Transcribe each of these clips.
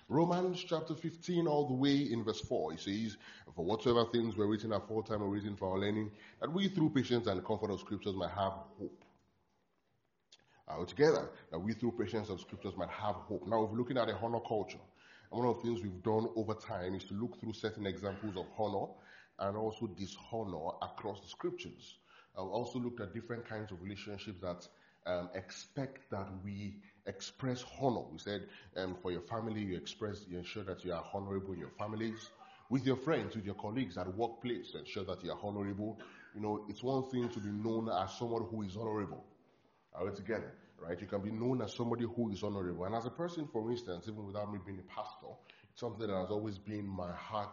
Romans chapter 15, all the way in verse 4, it says, "For whatsoever things were written aforetime or written for our learning, that we through patience and comfort of scriptures might have hope." Altogether, that we through patience of scriptures might have hope. Now, we're looking at a honor culture. And one of the things we've done over time is to look through certain examples of honor and also dishonor across the scriptures. I've also looked at different kinds of relationships that expect that we express honor. We said for your family, you ensure that you are honorable in your families. With your friends, with your colleagues at the workplace, ensure that you are honorable. You know, it's one thing to be known as someone who is honorable. Are we together? Right? You can be known as somebody who is honorable. And as a person, for instance, even without me being a pastor, it's something that has always been my heart,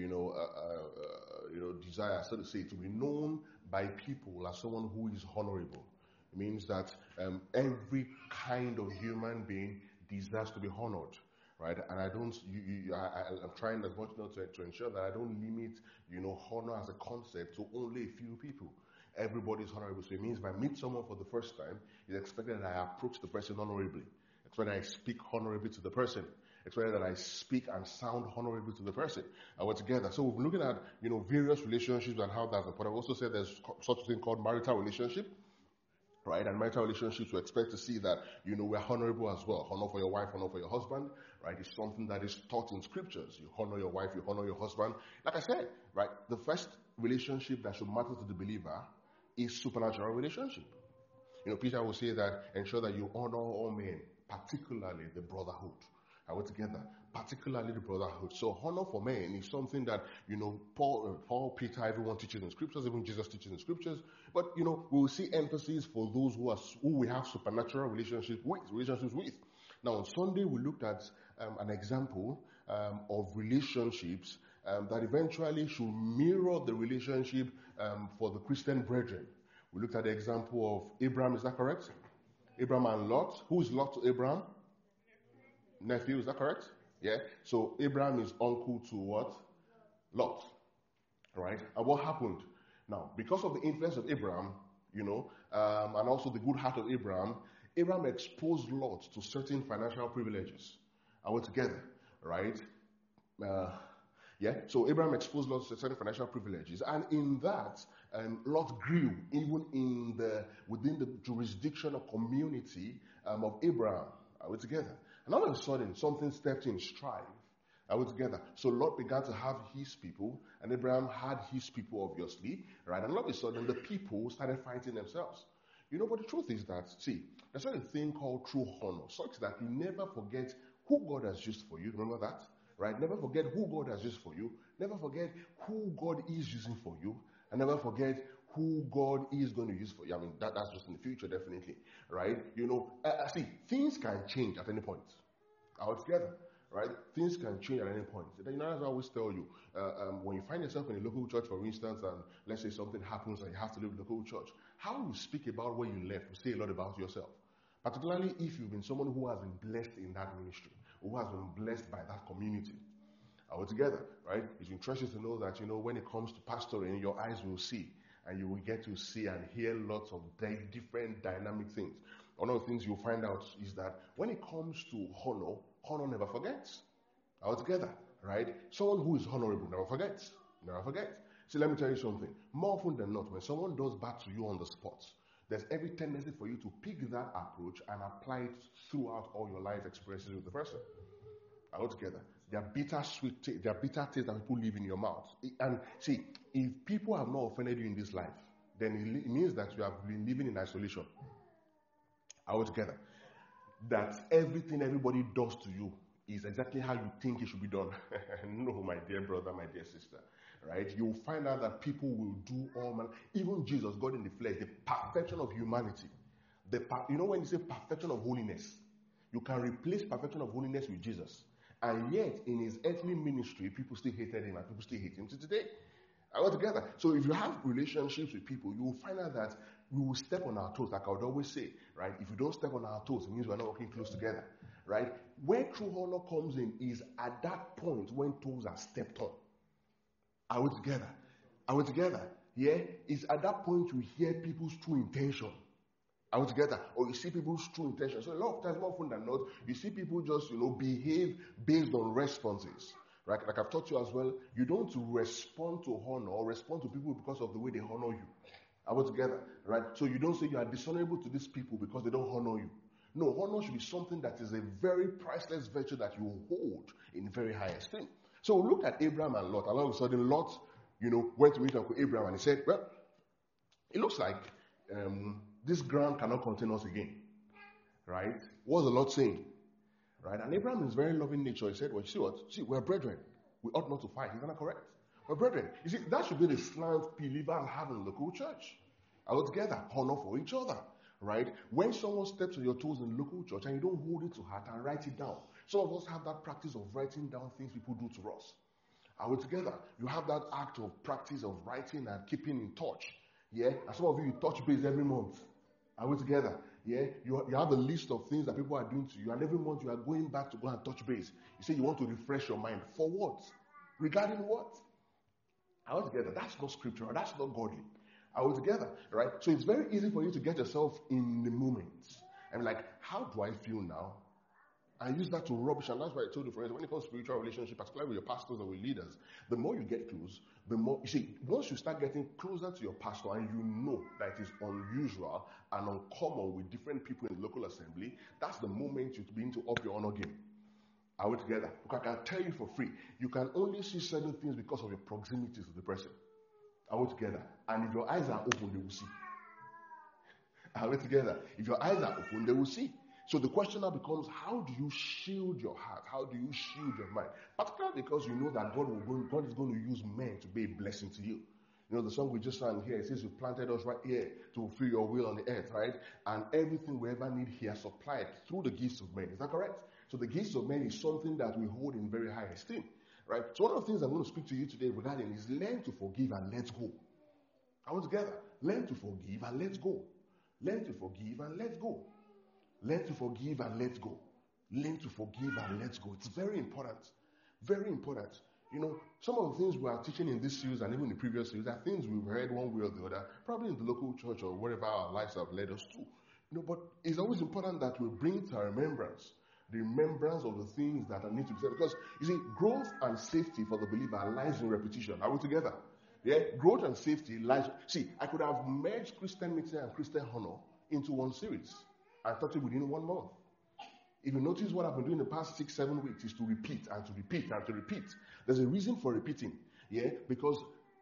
desire, so to say, to be known by people as someone who is honorable. It means that every kind of human being deserves to be honored, right? And I'm trying as much not to ensure that I don't limit, honor as a concept to only a few people. Everybody is honorable. So it means if I meet someone for the first time, it's expected that I approach the person honorably. It's expected that I speak honorably to the person. It's expected that I speak and sound honorable to the person. And we're together. So we're looking at, various relationships and how that's important. I've also said there's such a thing called marital relationship. Right? And marital relationships, we expect to see that, we're honorable as well. Honor for your wife, honor for your husband, right? It's something that is taught in scriptures. You honor your wife, you honor your husband. Like I said, right? The first relationship that should matter to the believer is supernatural relationship. Peter will say that ensure that you honor all men, particularly the brotherhood. Are we together? Particularly the brotherhood. So honor for men is something that, Paul, Peter, everyone teaches in scriptures, even Jesus teaches in scriptures. But, we will see emphasis for those who we have supernatural relationships with. Now, on Sunday, we looked at an example of relationships that eventually should mirror the relationship for the Christian brethren. We looked at the example of Abraham, is that correct? Abraham and Lot. Who is Lot to Abraham? Nephew, is that correct? Yeah. So Abraham is uncle to what? Lot. Right? And what happened? Now, because of the influence of Abraham, and also the good heart of Abraham exposed Lot to certain financial privileges. Are we together? Right? So Abraham exposed Lot to certain financial privileges, and in that, Lot grew even within the jurisdiction or community of Abraham. Are we together? And all of a sudden, something stepped in strife. Are we together? So Lot began to have his people, and Abraham had his people, obviously, right? And all of a sudden, the people started fighting themselves. But the truth is that, there's a thing called true honor, such that you never forget who God has used for you. Remember that? Right? Never forget who God has used for you. Never forget who God is using for you. And never forget who God is going to use for you. I mean, that's just in the future, definitely. Right? Things can change at any point. Altogether. Right? Things can change at any point. As I always tell you, when you find yourself in a local church, for instance, and let's say something happens and you have to leave the local church, how you speak about where you left will say a lot about yourself. Particularly if you've been someone who has been blessed in that ministry, who has been blessed by that community. Are we together? Right? It's interesting to know that, when it comes to pastoring, your eyes will see, and you will get to see and hear lots of different dynamic things. One of the things you'll find out is that when it comes to honor never forgets. Are we together? Right? Someone who is honorable never forgets. Never forgets. See, let me tell you something. More often than not, when someone does bad to you on the spot, there's every tendency for you to pick that approach and apply it throughout all your life experiences with the person. Are we together? There are bitter tastes that people leave in your mouth. And see, if people have not offended you in this life, then it means that you have been living in isolation. Are we together? That everything everybody does to you is exactly how you think it should be done. No, my dear brother, my dear sister. Right? You'll find out that people will do all manner. Even Jesus, God in the flesh, the perfection of humanity. When you say perfection of holiness, you can replace perfection of holiness with Jesus. And yet, in his earthly ministry, people still hated him and people still hate him to today. Are we together? So if you have relationships with people, you will find out that we will step on our toes, like I would always say, right? If you don't step on our toes, it means we're not working close together, right? Where true honor comes in is at that point when toes are stepped on. Are we together? Are we together? Yeah? It's at that point you hear people's true intention. Are we together? Or you see people's true intentions. So a lot of times, more often than not, you see people just, behave based on responses. Right? Like I've taught you as well, you don't respond to honor or respond to people because of the way they honor you. Are we together? Right? So you don't say you are dishonorable to these people because they don't honor you. No, honor should be something that is a very priceless virtue that you hold in very high esteem. So look at Abraham and Lot. All of a sudden, Lot, went to meet Uncle Abraham and he said, well, it looks like this ground cannot contain us again. Right? What's the Lord saying? Right? And Abraham is very loving nature. He said, well, you see what? See, we're brethren. We ought not to fight. Isn't that correct? We're brethren. You see, that should be the slant believers have in the local church. All together, honor for each other. Right? When someone steps on your toes in the local church and you don't hold it to heart and write it down. Some of us have that practice of writing down things people do to us. Are we together? You have that act of practice of writing and keeping in touch. Yeah? And some of you touch base every month. Are we together? Yeah? You have a list of things that people are doing to you, and every month you are going back to go and touch base. You say you want to refresh your mind. For what? Regarding what? Are we together? That's not scriptural. That's not godly. Are we together? Right? So it's very easy for you to get yourself in the moment. And like, how do I feel now? I use that to rubbish, and that's why I told you, friends, when it comes to spiritual relationship, particularly with your pastors or with leaders, the more you get close, the more, you see, once you start getting closer to your pastor and you know that it is unusual and uncommon with different people in the local assembly, that's the moment you begin to up your honor game. Are we together? Because I can tell you for free, you can only see certain things because of your proximity to the person. Are we together? And if your eyes are open, they will see. Are we together? If your eyes are open, they will see. So the question now becomes, how do you shield your heart? How do you shield your mind? Particularly because you know that God is going to use men to be a blessing to you. You know, the song we just sang here, it says, you planted us right here to fulfill your will on the earth, right? And everything we ever need, he has supplied through the gifts of men. Is that correct? So the gifts of men is something that we hold in very high esteem, right? So one of the things I'm going to speak to you today regarding is learn to forgive and let go. Are we together? Learn to forgive and let go. Learn to forgive and let go. Learn to forgive and let go. Learn to forgive and let go. It's very important. Very important. You know, some of the things we are teaching in this series and even in the previous series are things we've heard one way or the other, probably in the local church or wherever our lives have led us to. You know, but it's always important that we bring to our remembrance the remembrance of the things that need to be said. Because, you see, growth and safety for the believer lies in repetition. Are we together? Yeah? Growth and safety lies... See, I could have merged Christian meeting and Christian honor into one series. I taught it within 1 month. If you notice what I've been doing the past 6-7 weeks is to repeat and to repeat and to repeat. There's a reason for repeating, yeah, because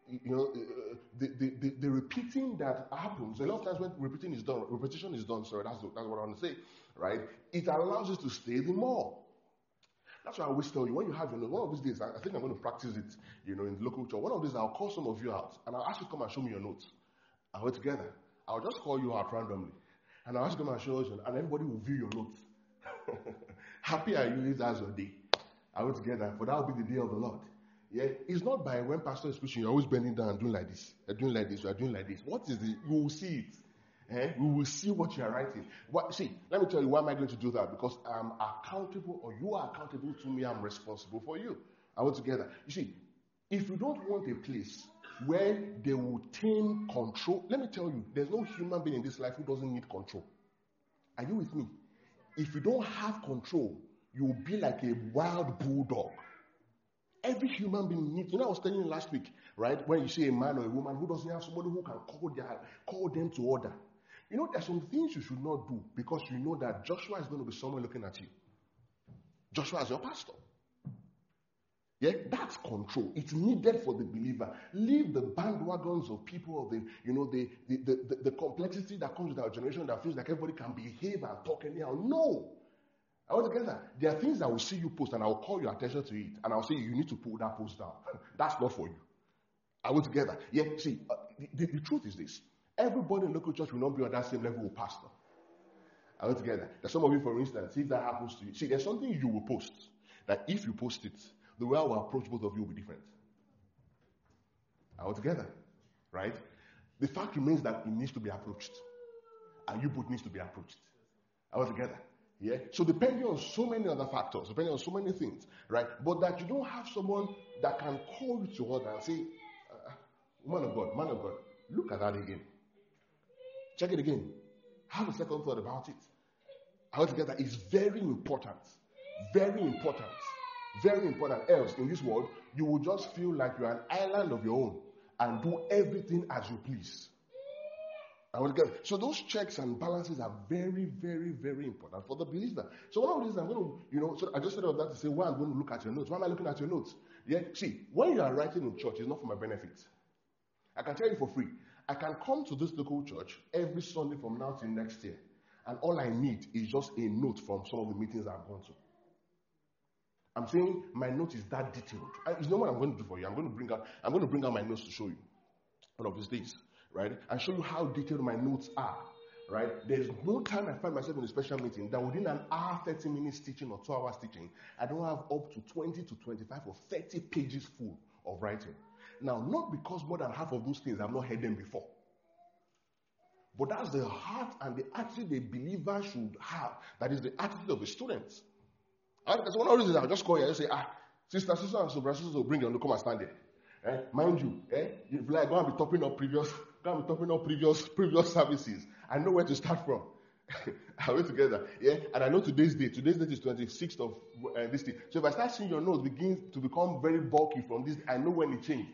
the repeating that happens a lot of times when repetition is done. Sorry, that's what I want to say, right? It allows us to stay the more. That's why I always tell you, when you have, one of these days, I think I'm going to practice it, in the local church. One of these, I'll call some of you out and I'll ask you to come and show me your notes. And we're together. I'll just call you out randomly. And I'll ask them and show you, and everybody will view your notes. Happy are you if that's your day. Are we together? For that will be the day of the Lord. Yeah, it's not by when pastor is preaching, you're always bending down and doing like this. You're doing like this, you're doing like this. What is it? You will see it. We will see what you are writing. See, let me tell you, why am I going to do that? Because I'm accountable, or you are accountable to me, I'm responsible for you. Are we together? You see, if you don't want a place where they will tame control, let me tell you, there's no human being in this life who doesn't need control. Are you with me? If you don't have control, you will be like a wild bulldog. Every human being needs, I was telling you last week, right? When you see a man or a woman who doesn't have somebody who can call them to order. There's some things you should not do because you know that Joshua is going to be someone looking at you. Joshua is your pastor. Yeah, that's control. It's needed for the believer. Leave the bandwagons of people of the complexity that comes with our generation that feels like everybody can behave and talk anyhow. No. Altogether, there are things I will see you post and I will call your attention to it and I'll say you need to pull that post down. That's not for you. Are we together? Yeah, see, the truth is this. Everybody in local church will not be on that same level with pastor. Are we together? There's some of you, for instance, if that happens to you, see, there's something you will post that if you post it, the way I will approach both of you will be different. Are we together? Right? The fact remains that it needs to be approached. And you both needs to be approached. Are we together? Yeah? So depending on so many other factors, depending on so many things, right? But that you don't have someone that can call you to order and say, man of God, look at that again. Check it again. Have a second thought about it. Altogether, it's very important. Very important. Very important. Else, in this world, you will just feel like you're an island of your own and do everything as you please. So those checks and balances are very, very, very important for the believer. So one of the reasons I'm going to, so I just said all that to say, why I'm going to look at your notes. Why am I looking at your notes? Yeah, see, when you are writing in church, it's not for my benefit. I can tell you for free. I can come to this local church every Sunday from now till next year, and all I need is just a note from some of the meetings I've gone to. I'm saying my note is that detailed. You know what I'm going to do for you? I'm going to bring out my notes to show you one of these days, right? And show you how detailed my notes are, right? There's no time I find myself in a special meeting that within an hour, 30 minutes teaching or 2 hours teaching, I don't have up to 20 to 25 or 30 pages full of writing. Now, not because more than half of those things I've not heard them before, but that's the heart and the attitude a believer should have. That is the attitude of the students. That's one of the reasons I'll just call you and say, sister, and so, brother, so bring them to come and stand there. Mind you, if like go and be topping up previous services, I know where to start from. Are we together? Yeah, and I know today's date. Today's date is 26th of this thing. So if I start seeing your notes begin to become very bulky from this, I know when it changed.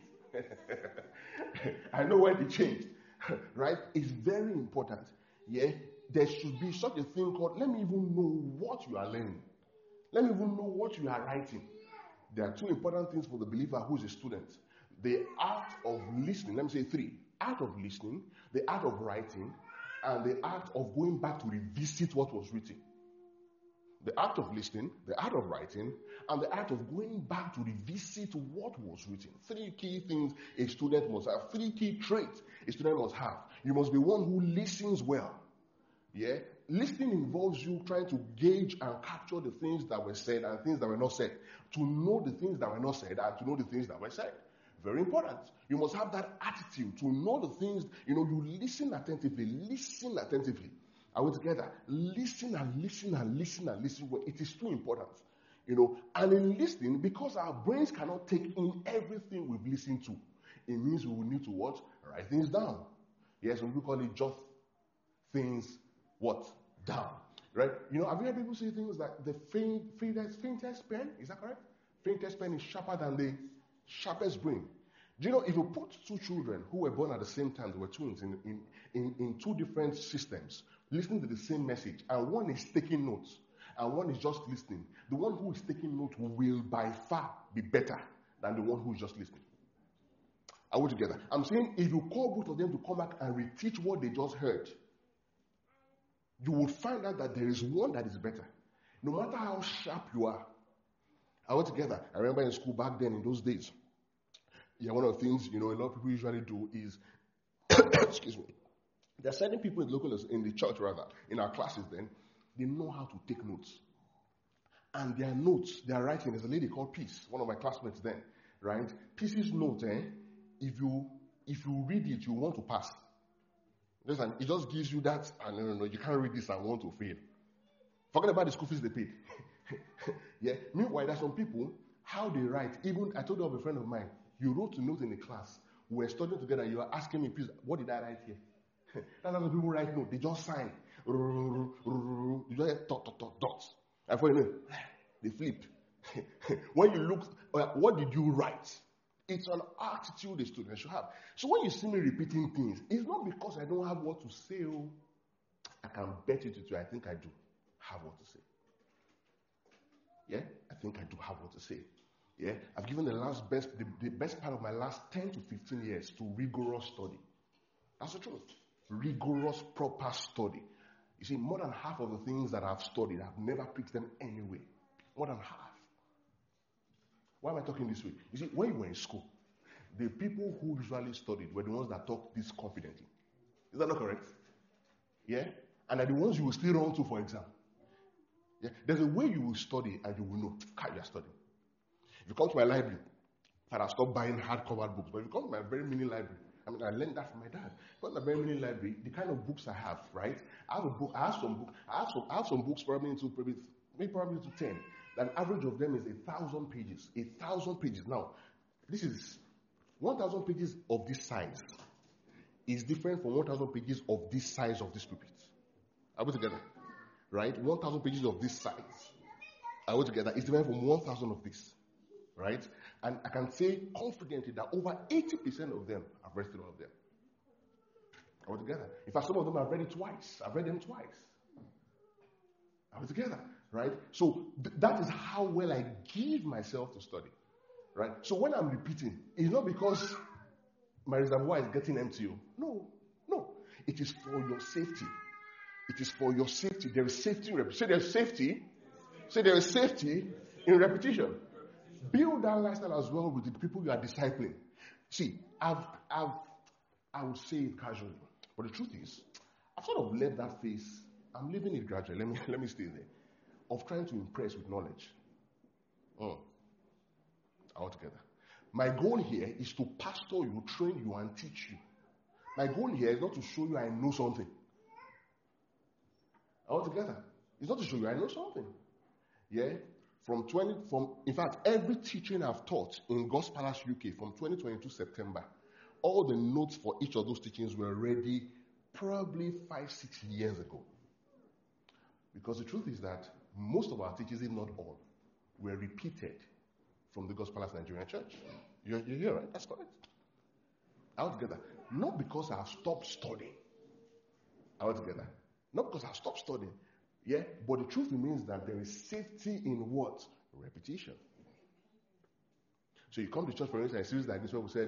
I know when it changed. Right? It's very important. Yeah, there should be such a thing called, let me even know what you are learning. Let me even know what you are writing. There are two important things for the believer who is a student. The art of listening. Let me say three. Art of listening, the art of writing, and the art of going back to revisit what was written. The art of listening, the art of writing, and the art of going back to revisit what was written. Three key things a student must have. Three key traits a student must have. You must be one who listens well. Yeah? Listening involves you trying to gauge and capture the things that were said and things that were not said. To know the things that were not said and to know the things that were said. Very important. You must have that attitude to know the things, you listen attentively. Listen attentively. Are we together? Listen and listen and listen and listen. Well, it is too important. And in listening, because our brains cannot take in everything we've listened to, it means we will need to what? Write things down. Yes, we call it just things what? Down. Right? Have you heard people say things like the faintest pen? Is that correct? Faintest pen is sharper than the sharpest brain. Do you know, if you put two children who were born at the same time, they were twins in two different systems, listening to the same message, and one is taking notes, and one is just listening, the one who is taking notes will by far be better than the one who is just listening. Are we together? I'm saying if you call both of them to come back and reteach what they just heard, you will find out that there is one that is better. No matter how sharp you are. Are we together? I remember in school back then in those days, one of the things, a lot of people usually do is, excuse me, there are certain people in the church rather, in our classes then, they know how to take notes. And their notes, they are writing, there's a lady called Peace, one of my classmates then, right? Peace's note, if you read it, you want to pass. It just gives you that, no, you can't read this and want to fail. Forget about the school fees they paid. Yeah. Meanwhile, there are some people, how they write, even, I told you of a friend of mine, you wrote a note in the class, we were studying together, you are asking me, please, what did I write here? That's how the people write notes, they just sign. You just get dots. And for you know, they flipped. When you look, what did you write? It's an attitude a student should have. So when you see me repeating things, it's not because I don't have what to say. I can bet you to I think I do have what to say. Yeah, I think I do have what to say. Yeah, I've given the best part of my last 10 to 15 years to rigorous study. That's the truth. Rigorous, proper study. You see, more than half of the things that I've studied, I've never picked them anyway. More than half. Why am I talking this way? You see, when you were in school, the people who usually studied were the ones that talked this confidently. Is that not correct? Yeah? And are the ones you will still run to for exam. Yeah? There's a way you will study and you will know how you are studying. If you come to my library, I've stopped buying hardcover books, but if you come to my very mini library, I learned that from my dad. Come to my very mini library, the kind of books I have, right? I have some books probably to 10. The average of them is 1,000 pages. 1,000 pages. Now, this is 1,000 pages of this size is different from 1,000 pages of this size of this pulpit. Are we together? Right? 1,000 pages of this size. Are we together? It's different from 1,000 of this. Right? And I can say confidently that over 80% of them, I've read through all of them. Are we together? In fact, some of them I've read it twice. I've read them twice. Are we together? Right? So that is how well I give myself to study. Right? So when I'm repeating, it's not because my reservoir is getting empty. No. It is for your safety. It is for your safety. There is safety in repetition. Say there's safety. Say there is safety in repetition. Build that lifestyle as well with the people you are discipling. See, I would say it casually, but the truth is, I've sort of left that phase. I'm living it gradually. Let me stay there. Of trying to impress with knowledge. Altogether. My goal here is to pastor you, train you, and teach you. My goal here is not to show you I know something. Altogether. It's not to show you I know something. Yeah? In fact, every teaching I've taught in God's Palace UK from 2022 September, all the notes for each of those teachings were ready probably 5-6 years ago. Because the truth is that most of our teachings, if not all, were repeated from the God's Palace Nigerian Church. You're here, right? That's correct. Altogether. Not because I've stopped studying. Altogether. Not because I've stopped studying. Yeah? But the truth remains that there is safety in what? Repetition. So you come to church, for instance, a series like this where we said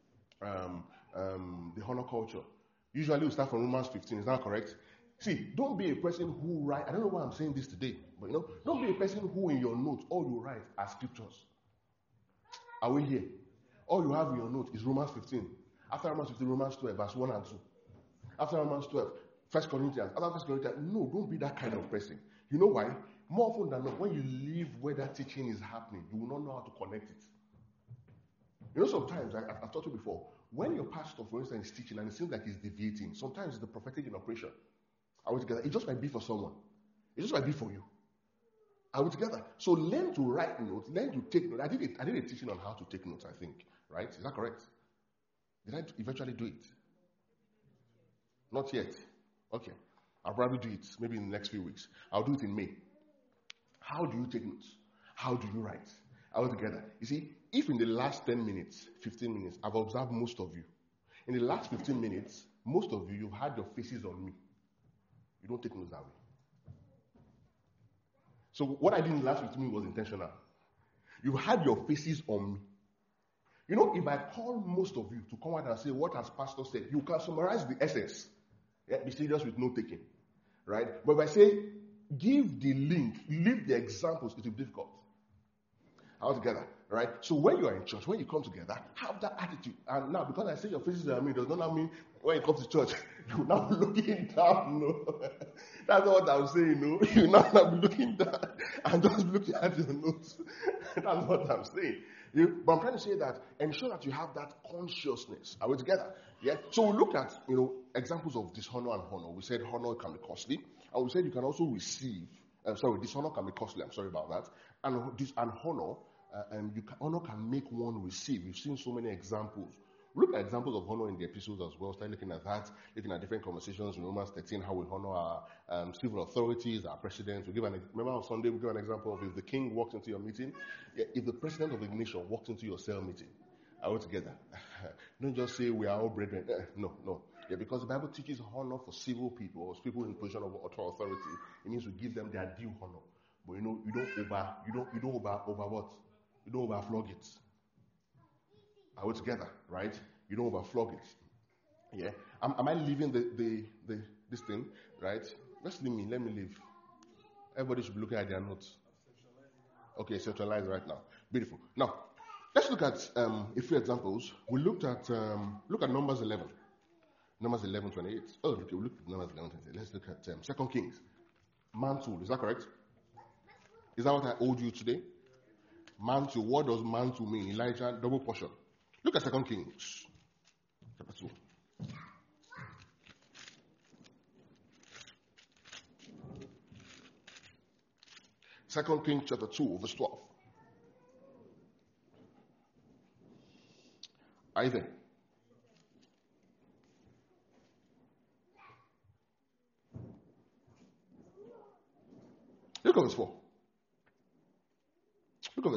the honor culture. Usually we start from Romans 15. Is that correct? See, don't be a person who write. I don't know why I'm saying this today, but don't be a person who in your notes all you write are scriptures. Are we here? All you have in your note is Romans 15. After Romans 15, Romans 12, verse 1 and 2. After Romans 12, 1 Corinthians. After 1 Corinthians, no, don't be that kind of person. You know why? More often than not, when you live where that teaching is happening, you will not know how to connect it. Sometimes, I've taught you before, when your pastor, for instance, is teaching and it seems like he's deviating, sometimes it's the prophetic in operation. Are we together? It just might be for someone. It just might be for you. Are we together? So learn to write notes, learn to take notes. I did a teaching on how to take notes, I think. Right? Is that correct? Did I eventually do it? Not yet. Okay. I'll probably do it maybe in the next few weeks. I'll do it in May. How do you take notes? How do you write? Are we together? You see, if in the last 10 minutes, 15 minutes, I've observed most of you. In the last 15 minutes, most of you've had your faces on me. You don't take notes that way. So what I did in the last 15 minutes was intentional. You had your faces on me. If I call most of you to come out and say, what has pastor said? You can summarize the essence. Yeah, be serious with note taking. Right? But if I say, give the link, leave the examples, it will be difficult. All together. Right? So when you are in church, when you come together, have that attitude. And now, because I say your faces are on me, does not mean when you come to church, you're not looking down. No. That's not what I'm saying. No. You're not be looking down and just looking at your notes. That's what I'm saying. But I'm trying to say that ensure that you have that consciousness. Are we together? Yeah. So we look at examples of dishonor and honor. We said honor can be costly, and we said you can also receive. Dishonor can be costly. I'm sorry about that. And honor, honor can make one receive. We've seen so many examples. We look at examples of honor in the epistles as well. Start looking at that, looking at different conversations in Romans 13, how we honor our civil authorities, our presidents. Remember on Sunday, we give an example of if the king walks into your meeting, if the president of the nation walks into your cell meeting, are we together? Don't just say we are all brethren. No. Yeah, because the Bible teaches honor for civil people or people in position of authority. It means we give them their due honor. But you don't over what? You don't overflog it. Are we together, right? You don't overflog it. Yeah. Am I leaving this thing, right? Let me leave. Everybody should be looking at their notes. Okay, centralize right now. Beautiful. Now, let's look at a few examples. We look at Numbers 11. Numbers 11:28. Oh, okay, we looked at Numbers 11:28. Let's look at 2 Kings. Mantle, is that correct? Is that what I owed you today? Mantle, what does mantle mean? Elijah, double portion. Look at 2 Kings, chapter 2. Second Kings chapter 2, verse 12. Are you there?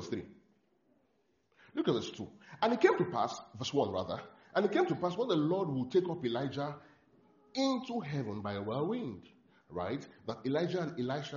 verse 3. Look at verse 2. And it came to pass, verse 1 rather, and it came to pass when the Lord will take up Elijah into heaven by a whirlwind, right? That Elijah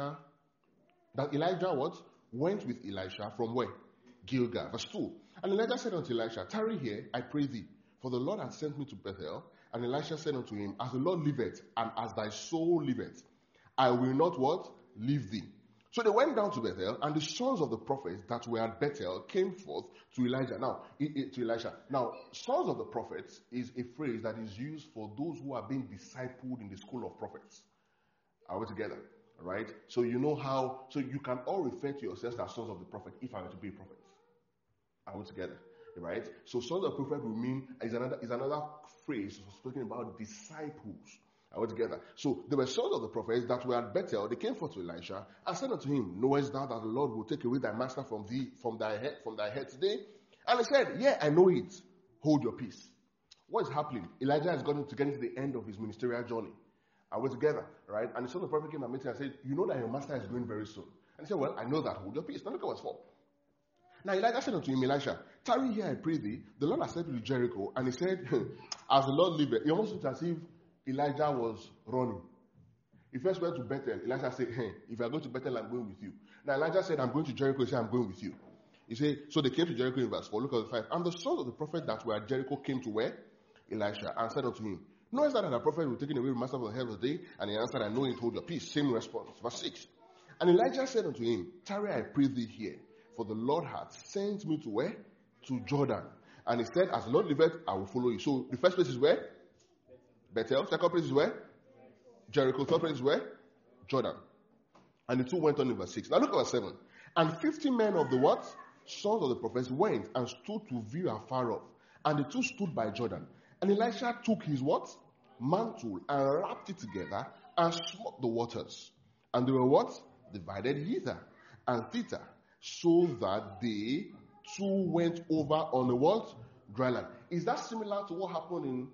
what? Went with Elisha from where? Gilgal. Verse 2. And Elijah said unto Elisha, tarry here, I pray thee, for the Lord hath sent me to Bethel. And Elisha said unto him, as the Lord liveth, and as thy soul liveth, I will not what? Leave thee. So they went down to Bethel, and the sons of the prophets that were at Bethel came forth to Elijah. To Elisha. Now, sons of the prophets is a phrase that is used for those who are being discipled in the school of prophets. Are we together? Right? So you know how, so you can all refer to yourselves as sons of the prophet if I were to be a prophet. Are we together? Right? So sons of the prophet will mean, is another phrase speaking about disciples. Are we together? So there were sons of the prophets that were at Bethel. They came forth to Elisha and said unto him, knowest thou that the Lord will take away thy master from thy head today? And he said, yeah, I know it. Hold your peace. What is happening? Elijah has gotten to get into the end of his ministerial journey. Are we together? Right? And the son of the prophet came and met him and said, you know that your master is going very soon. And he said, well, I know that. Hold your peace. Now look at verse 4. Now Elijah said unto him, Elisha, tarry here, I pray thee. The Lord has sent me to Jericho. And he said, as the Lord liveth. He almost looked as if Elijah was running. He first went to Bethel. Elijah said, hey, if you are going to Bethel, I'm going with you. Now Elijah said, I'm going to Jericho. He said, I'm going with you. He said, so they came to Jericho in verse 4. Look at verse 5. And the sons of the prophet that were at Jericho came to where? Elisha, and said unto him, knowest thou that the prophet will take away the master of the head of the day? And he answered, I know it, hold your peace. Same response. Verse 6. And Elijah said unto him, tarry, I pray thee here, for the Lord hath sent me to where? To Jordan. And he said, as the Lord liveth, I will follow you. So the first place is where? Bethel. Second place is where? Jericho. Third place is where? Jordan. And the two went on in verse 6. Now look at verse 7. And 50 men of the what? Sons of the prophets went and stood to view afar off. And the two stood by Jordan. And Elisha took his what? Mantle and wrapped it together and smote the waters. And they were what? Divided hither and thither, so that they two went over on the what? Dry land. Is that similar to what happened in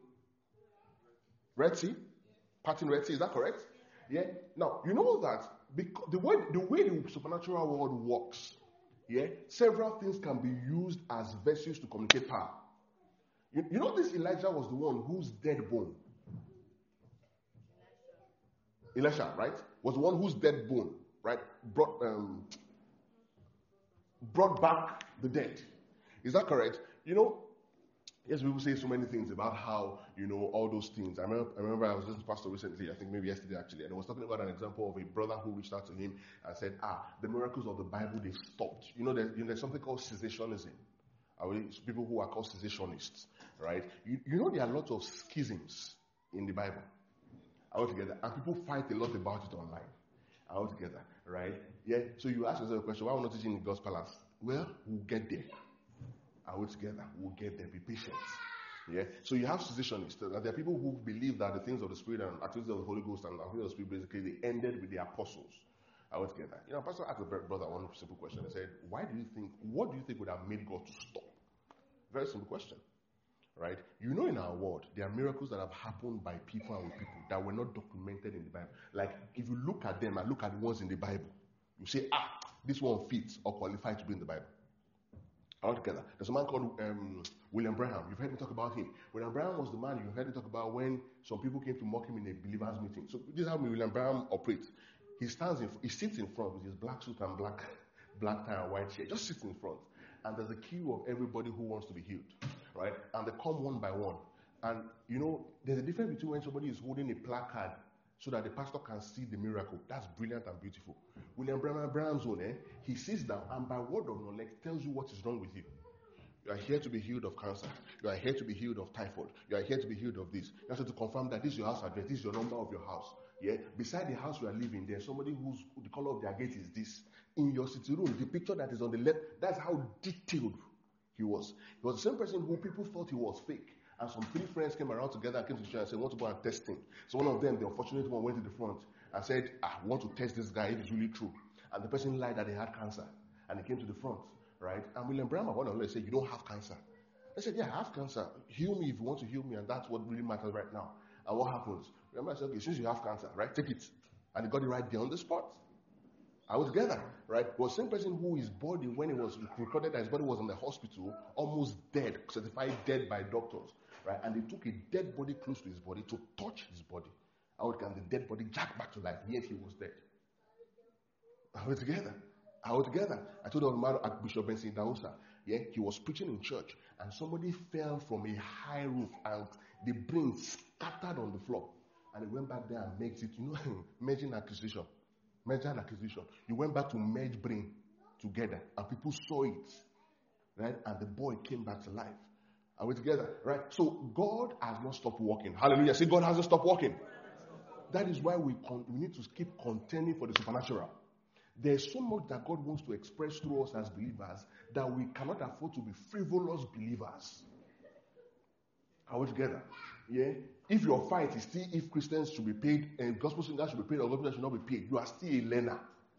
Red Sea? Parting Red Sea, is that correct? Yeah. Now, you know that because the way the supernatural world works, yeah, several things can be used as vessels to communicate power. You know this Elijah was the one whose dead bone. Elisha, right? Was the one whose dead bone, right? Brought back the dead. Is that correct? You know, yes, people say so many things about how, you know, all those things. I remember I was listening to Pastor recently, I think maybe yesterday actually, and I was talking about an example of a brother who reached out to him and said, the miracles of the Bible, they've stopped. You know, there's something called cessationism. People who are called cessationists, right? You know there are lots of schisms in the Bible. Altogether, and people fight a lot about it online. Altogether, right? Yeah. So you ask yourself a question: why are we not teaching in God's palace? Well, we'll get there. Altogether, we'll get there. Be patient. Yeah. So you have cessationists. There are people who believe that the things of the Spirit and activities of the Holy Ghost and activities of the Spirit basically they ended with the apostles. Altogether, you know, Pastor asked the brother one simple question. He said, "What do you think would have made God to stop?" Very simple question. Right? You know, in our world, there are miracles that have happened by people and with people that were not documented in the Bible. Like, if you look at them and look at the ones in the Bible, you say, this one fits or qualifies to be in the Bible. Altogether. There's a man called William Branham. You've heard me talk about him. William Branham was the man you heard me talk about when some people came to mock him in a believers meeting. So this is how William Branham operates. He sits in front with his black suit and black tie and white shirt. Just sits in front. And there's a queue of everybody who wants to be healed. Right? And they come one by one. And, you know, there's a difference between when somebody is holding a placard so that the pastor can see the miracle. That's brilliant and beautiful. William Branham's own, he sits down and by word of knowledge tells you what is wrong with you. You are here to be healed of cancer. You are here to be healed of typhoid. You are here to be healed of this. You have to confirm that this is your house address. This is your number of your house. Yeah. Beside the house you are living, there's somebody whose the color of their gate is this. In your sitting room, the picture that is on the left, that's how detailed he was. He was the same person who people thought he was fake. And some three friends came around together and came to the church and said, we want to go and test him. So one of them, the unfortunate one, went to the front and said, I want to test this guy if it's really true. And the person lied that they had cancer. And he came to the front, right? And William Branham, one of them, said, you don't have cancer. They said, yeah, I have cancer. Heal me if you want to heal me. And that's what really matters right now. And what happens? Remember, I said, okay, since you have cancer, right, take it. And he got it right there on the spot. Are we together? Right? It was the same person who his body, when it was recorded that his body was in the hospital, almost dead, certified dead by doctors. Right? And they took a dead body close to his body to touch his body. How can the dead body jack back to life? Yet he was dead. Are we together? Are we together? I told you about Archbishop Benson Idahosa. Yeah, he was preaching in church, and somebody fell from a high roof, and the brain scattered on the floor. And he went back there and merged it. You know, merger and acquisition. Merger and acquisition. You went back to merge brain together, and people saw it, right? And the boy came back to life. Are we together? Right? So God has not stopped working. Hallelujah. See, God hasn't stopped working. That is why we need to keep contending for the supernatural. There's so much that God wants to express through us as believers that we cannot afford to be frivolous believers. Are we together? Yeah? If your fight is still if Christians should be paid and gospel singers should be paid or gospel should not be paid, you are still a learner.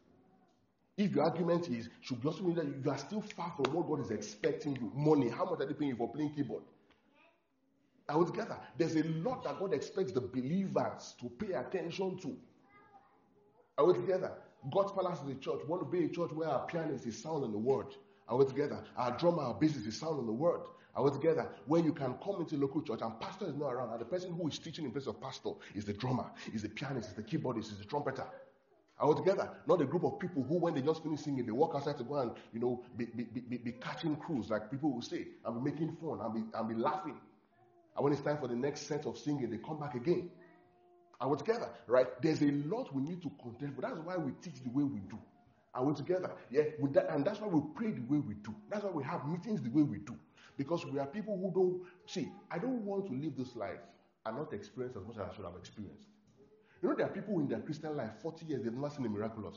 If your argument is should gospel mean that you are still far from what God is expecting you, money, how much are they paying you for playing keyboard? Are we together? There's a lot that God expects the believers to pay attention to. Are we together? God's Palace is a church. We want to be a church where our pianist is sound in the word. Are we together? Our drummer, our bassist is sound in the word. Are we together? Where you can come into local church and pastor is not around, and the person who is teaching in place of pastor is the drummer, is the pianist, is the keyboardist, is the trumpeter. Are we together? Not a group of people who, when they just finish singing, they walk outside to go and, be catching crews, like people will say, and be making fun, and be laughing. And when it's time for the next set of singing, they come back again. Are we together? Right? There's a lot we need to contend for. That's why we teach the way we do. Are we together? Yeah. And that's why we pray the way we do. That's why we have meetings the way we do. Because we are people who don't see. I don't want to live this life and not experience as much as I should have experienced. You know, there are people in their Christian life 40 years they've not seen a miraculous.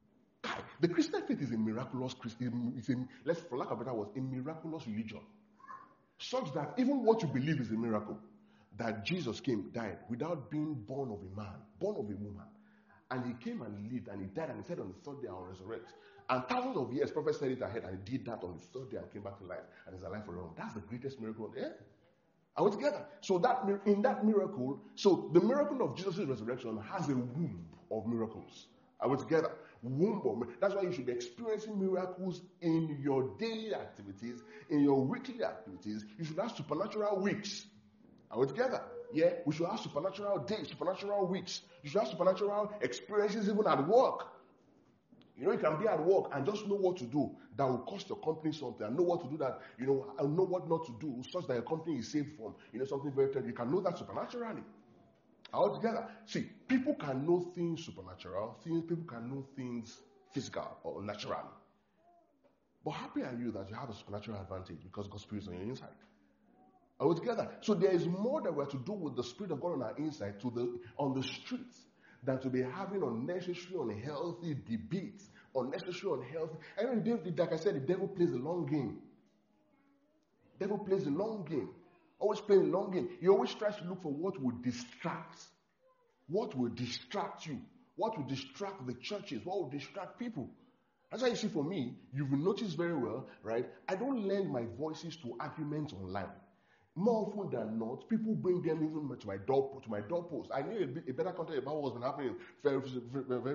The Christian faith is a miraculous Christian. Let's, for lack of a better word, a miraculous religion, such that even what you believe is a miracle. That Jesus came, died, without being born of a man, born of a woman. And he came and he lived, and he died, and he said on the third day I will resurrect. And thousands of years, prophets said it ahead, and he did that on the third day and came back to life, and is alive forever. That's the greatest miracle on the earth. Are we together? So that in that miracle, so the miracle of Jesus' resurrection has a womb of miracles. Are we together? Womb of miracles. That's why you should be experiencing miracles in your daily activities, in your weekly activities. You should have supernatural weeks. Are we together? Yeah, we should have supernatural days, supernatural weeks. You should have supernatural experiences even at work. You know, you can be at work and just know what to do that will cost your company something, and know what to do that, and know what not to do such that your company is saved from, something very terrible. You can know that supernaturally. Are we together? See, people can know things supernatural, people can know things physical or natural. But happy are you that you have a supernatural advantage because God's Spirit is on your inside. Are we together? So there is more that we have to do with the Spirit of God on our inside on the streets than to be having unnecessary, unhealthy debates, unnecessary, unhealthy. I know, like I said, the devil plays a long game. Devil plays a long game. Always playing a long game. He always tries to look for what will distract. What will distract you? What will distract the churches? What will distract people? That's why you see, for me, you've noticed very well, right? I don't lend my voices to arguments online. More often than not, people bring them even to my doorpost. I knew a better content about what's been happening very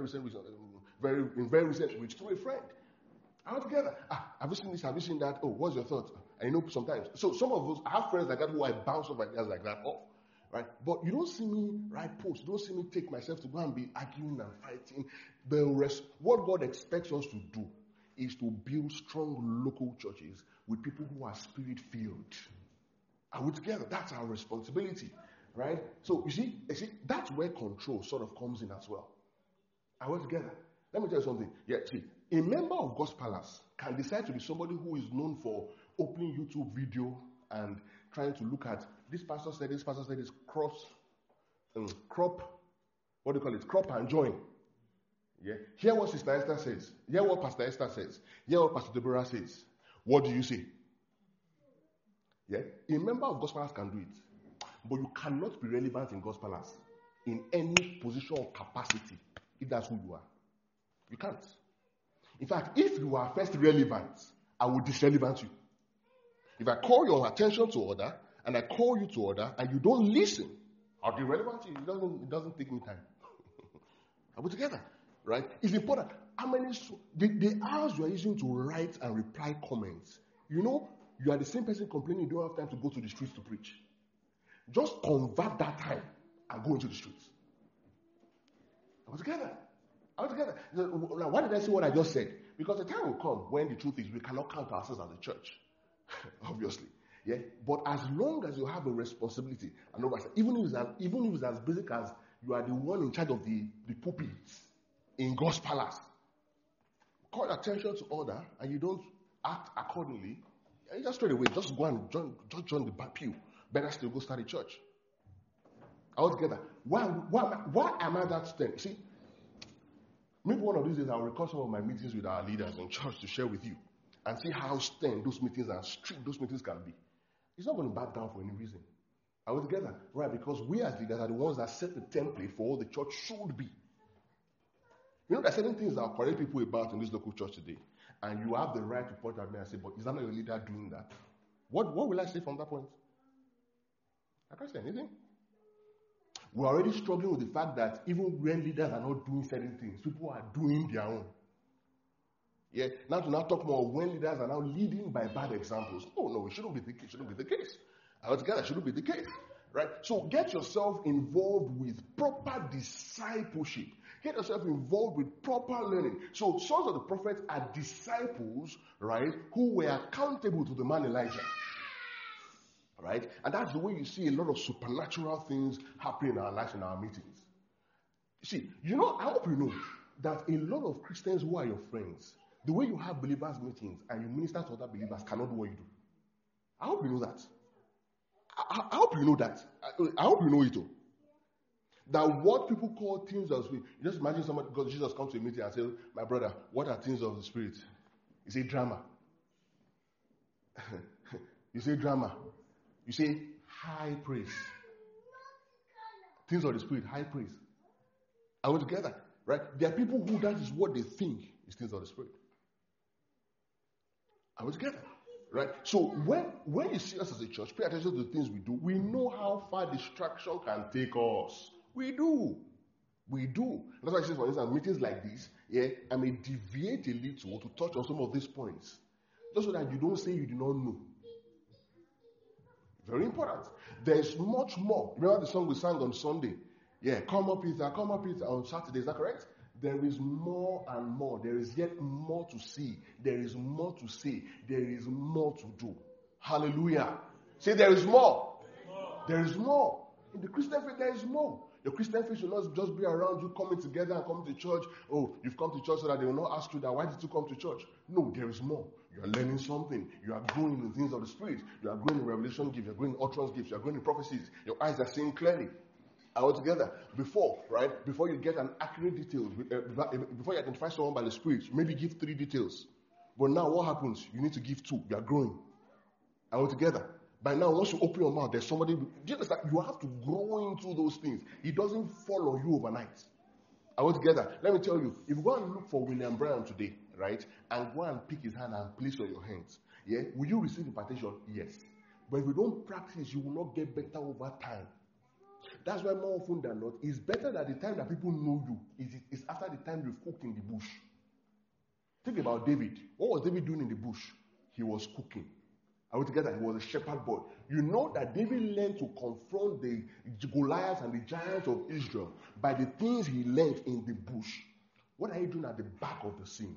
recent weeks through a friend. All together. Have you seen this? Have you seen that? Oh, what's your thoughts? I know sometimes. So some of us, I have friends like that who I bounce off ideas like that off. Right? But you don't see me write posts. You don't see me take myself to go and be arguing and fighting. What God expects us to do is to build strong local churches with people who are spirit-filled. Are we together? That's our responsibility, right? So you see, that's where control sort of comes in as well. Are we together? Let me tell you something. Yeah, see, a member of God's Palace can decide to be somebody who is known for opening YouTube video and trying to look at this pastor said this, crop, what do you call it? Crop and join. Yeah. Hear what Sister Esther says. Hear what Pastor Esther says. Hear what Pastor Deborah says. What do you say? Yeah? A member of God's Palace can do it. But you cannot be relevant in God's Palace in any position or capacity if that's who you are. You can't. In fact, if you are first relevant, I will disrelevant you. If I call your attention to order, and I call you to order, and you don't listen, I'll be relevant to you. It doesn't take me time. Are we together? right? It's important. How many, the hours you are using to write and reply comments, you are the same person complaining you don't have time to go to the streets to preach. Just convert that time and go into the streets. Are we together? Now, why did I say what I just said? Because the time will come when the truth is we cannot count ourselves as a church. Obviously. Yeah. But as long as you have a responsibility and oversight, even if it's as basic as you are the one in charge of the pulpits in God's palace, call attention to order and you don't act accordingly, you just straight away just go and join the pew. Better still go start a church. All together. Why am I that stern? See, maybe one of these days I'll record some of my meetings with our leaders in church to share with you and see how stern those meetings and strict those meetings can be. It's not going to back down for any reason. Are we together? Right, because we as leaders are the ones that set the template for what the church should be. There are certain things that I'll correct people about in this local church today. And you have the right to point at me and say, but is that not your leader doing that? What will I say from that point? I can't say anything. We're already struggling with the fact that even when leaders are not doing certain things, people are doing their own. Yeah. Now to talk more when leaders are now leading by bad examples. Oh no, it shouldn't be the case. Altogether, it shouldn't be the case. Right? So get yourself involved with proper discipleship. Get yourself involved with proper learning. So sons of the prophets are disciples, right, who were accountable to the man Elijah. Right? And that's the way you see a lot of supernatural things happening in our lives, in our meetings. See, I hope you know that a lot of Christians who are your friends, the way you have believers meetings and you minister to other believers cannot do what you do. I hope you know that. I hope you know that. I hope you know it all. That what people call things of the spirit, you just imagine somebody, because Jesus comes to a meeting and says, my brother, what are things of the spirit? You say drama. You say drama. You say high praise. Things of the spirit, high praise. Are we together? Right? There are people who that is what they think is things of the spirit. Are we together? Right? So when you see us as a church, pay attention to the things we do. We know how far distraction can take us. We do. That's why I say, for instance, meetings like this, I may deviate a little to touch on some of these points. Just so that you don't say you do not know. Very important. There's much more. Remember the song we sang on Sunday? Yeah, come up Peter on Saturday. Is that correct? There is more and more. There is yet more to see. There is more to say. There is more to do. Hallelujah. Say there is more. There is more. In the Christian faith, there is more. The Christian faith should not just be around you coming together and coming to church. Oh, you've come to church so that they will not ask you that. Why did you come to church? No, there is more. You are learning something. You are growing in things of the Spirit. You are growing in revelation gifts. You are growing in utterance gifts. You are growing in prophecies. Your eyes are seeing clearly. All together. Before you get an accurate detail, before you identify someone by the Spirit, maybe give 3 details. But now what happens? You need to give 2. You are growing. All together. By now, once you open your mouth, there's somebody. You have to grow into those things. It doesn't fall on you overnight. All together. Let me tell you, if you go and look for William Brown today, right, and go and pick his hand and place on your hands, will you receive impartation? Yes. But if you don't practice, you will not get better over time. That's why more often than not, it's better that the time that people know you is after the time you've cooked in the bush. Think about David. What was David doing in the bush? He was cooking. Are we together? He was a shepherd boy. You know that David learned to confront the Goliaths and the giants of Israel by the things he learned in the bush. What are you doing at the back of the scene?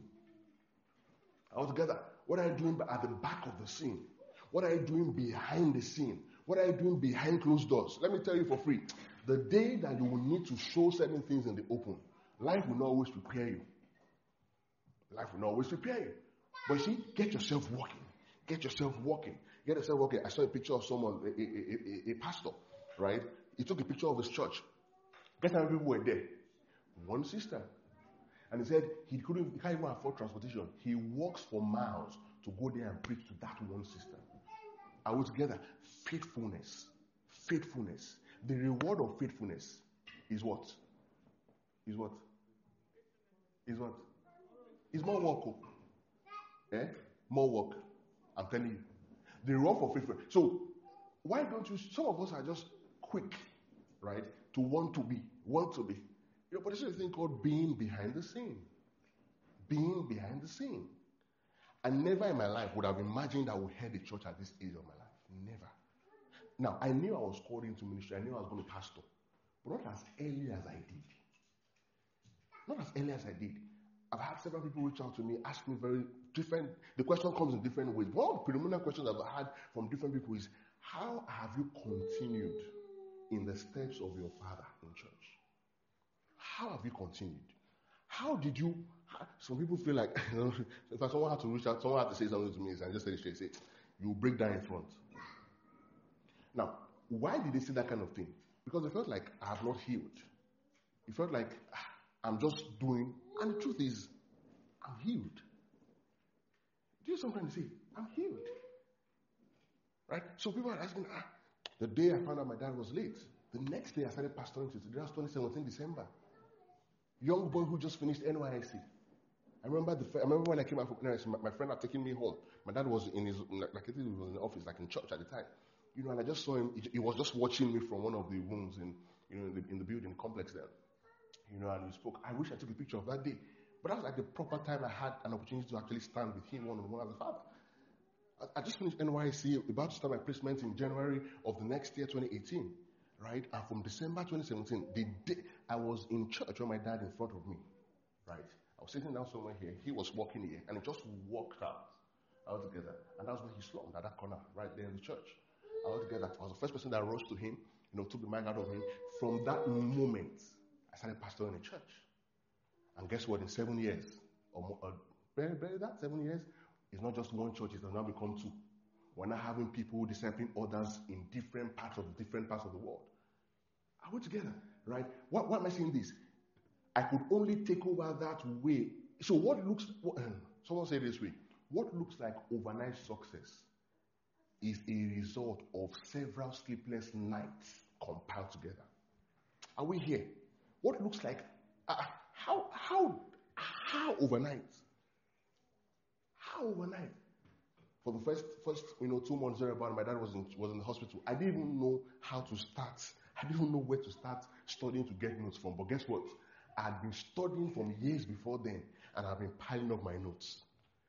Are we together? What are you doing at the back of the scene? What are you doing behind the scene? What are you doing behind closed doors? Let me tell you for free. The day that you will need to show certain things in the open, life will not always prepare you. Life will not always prepare you. But see, get yourself working. Get yourself working. Get yourself working. I saw a picture of someone, a pastor, right? He took a picture of his church. Guess how many people were there? One sister. And he said he can't even afford transportation. He walks for miles to go there and preach to that one sister. Are we together? Faithfulness. Faithfulness. The reward of faithfulness is what? Is what? Is what? Is more work. More work. I'm telling you. The reward for faithfulness. So, why don't you, some of us are just quick, right, to want to be. But there's a thing called being behind the scene. Being behind the scene. And never in my life would have imagined I would head a church at this age of my life. Never. Now, I knew I was called into ministry. I knew I was going to pastor. But not as early as I did. Not as early as I did. I've had several people reach out to me, ask me very different. The question comes in different ways. One of the predominant questions I've had from different people is, how have you continued in the steps of your father in church? How have you continued? How did you? Some people feel like, in fact, someone had to reach out, someone had to say something to me, and just say it straight, say, you break down in front. Now, why did they say that kind of thing? Because they felt like I have not healed. It felt like I'm just doing, and the truth is, I'm healed. Do you sometimes say, I'm healed? Right? So people are asking, the day I found out my dad was late, the next day I started pastoring to that was 2017 December. Young boy who just finished NYSC. I remember when I came out from NYSC, my friend had taken me home. My dad was in his, like I think he was in the office, like in church at the time. And I just saw him. He was just watching me from one of the rooms in the building complex there. And we spoke. I wish I took a picture of that day. But that was like the proper time I had an opportunity to actually stand with him one-on-one as a father. I just finished NYSC, about to start my placement in January of the next year, 2018. Right? And from December 2017, the day I was in church with my dad in front of me. Right? I was sitting down somewhere here. He was walking here. And he just walked out together. And that's where he slumped, at that corner, right there in the church. Together. I was the first person that rushed to him, took the mic out of him. From that moment, I started pastoring a church. And guess what? In 7 years, or more, barely that, 7 years, it's not just one church, it has now become two. We're now having people discipling others in different parts of the world. Are we together? Right? Why am I saying this? I could only take over that way. So someone said this way, what looks like overnight success is a result of several sleepless nights compiled together. Are we here? What looks like how overnight? How overnight? For the first 2 months thereabout, my dad was in the hospital. I didn't even know how to start. I didn't even know where to start studying to get notes from. But guess what? I had been studying from years before then, and I've been piling up my notes.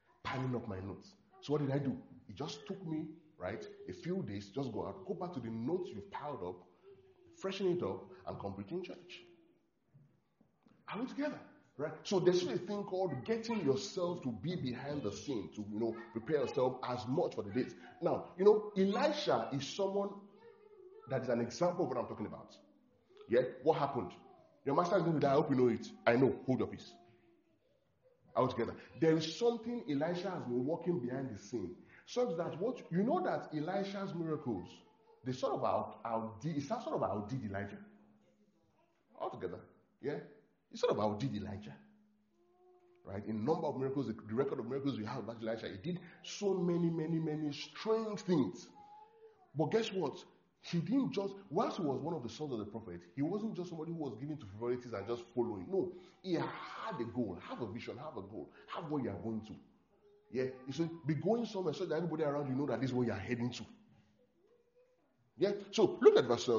So what did I do? It just took me, right, a few days, just go back to the notes you've piled up, freshen it up, and come preach in church. Are we together? Right? So there's a thing called getting yourself to be behind the scene, to prepare yourself as much for the days. Now, Elisha is someone that is an example of what I'm talking about. Yeah? What happened? Your master is going to die. I hope you know it. I know. Hold your peace. Are we together? There is something Elisha has been working behind the scene. Such that that Elisha's miracles, they sort of outdid Elijah. Altogether. Yeah? He sort of outdid Elijah. Right? In number of miracles, the record of miracles we have about Elijah, he did so many, many, many strange things. But guess what? He didn't just, whilst he was one of the sons of the prophet, he wasn't just somebody who was given to frivolities and just following. No, he had a goal, have a vision, have a goal, have what you are going to. Yeah, you should be going somewhere so that everybody around you know that this is where you are heading to. Yeah, so look at verse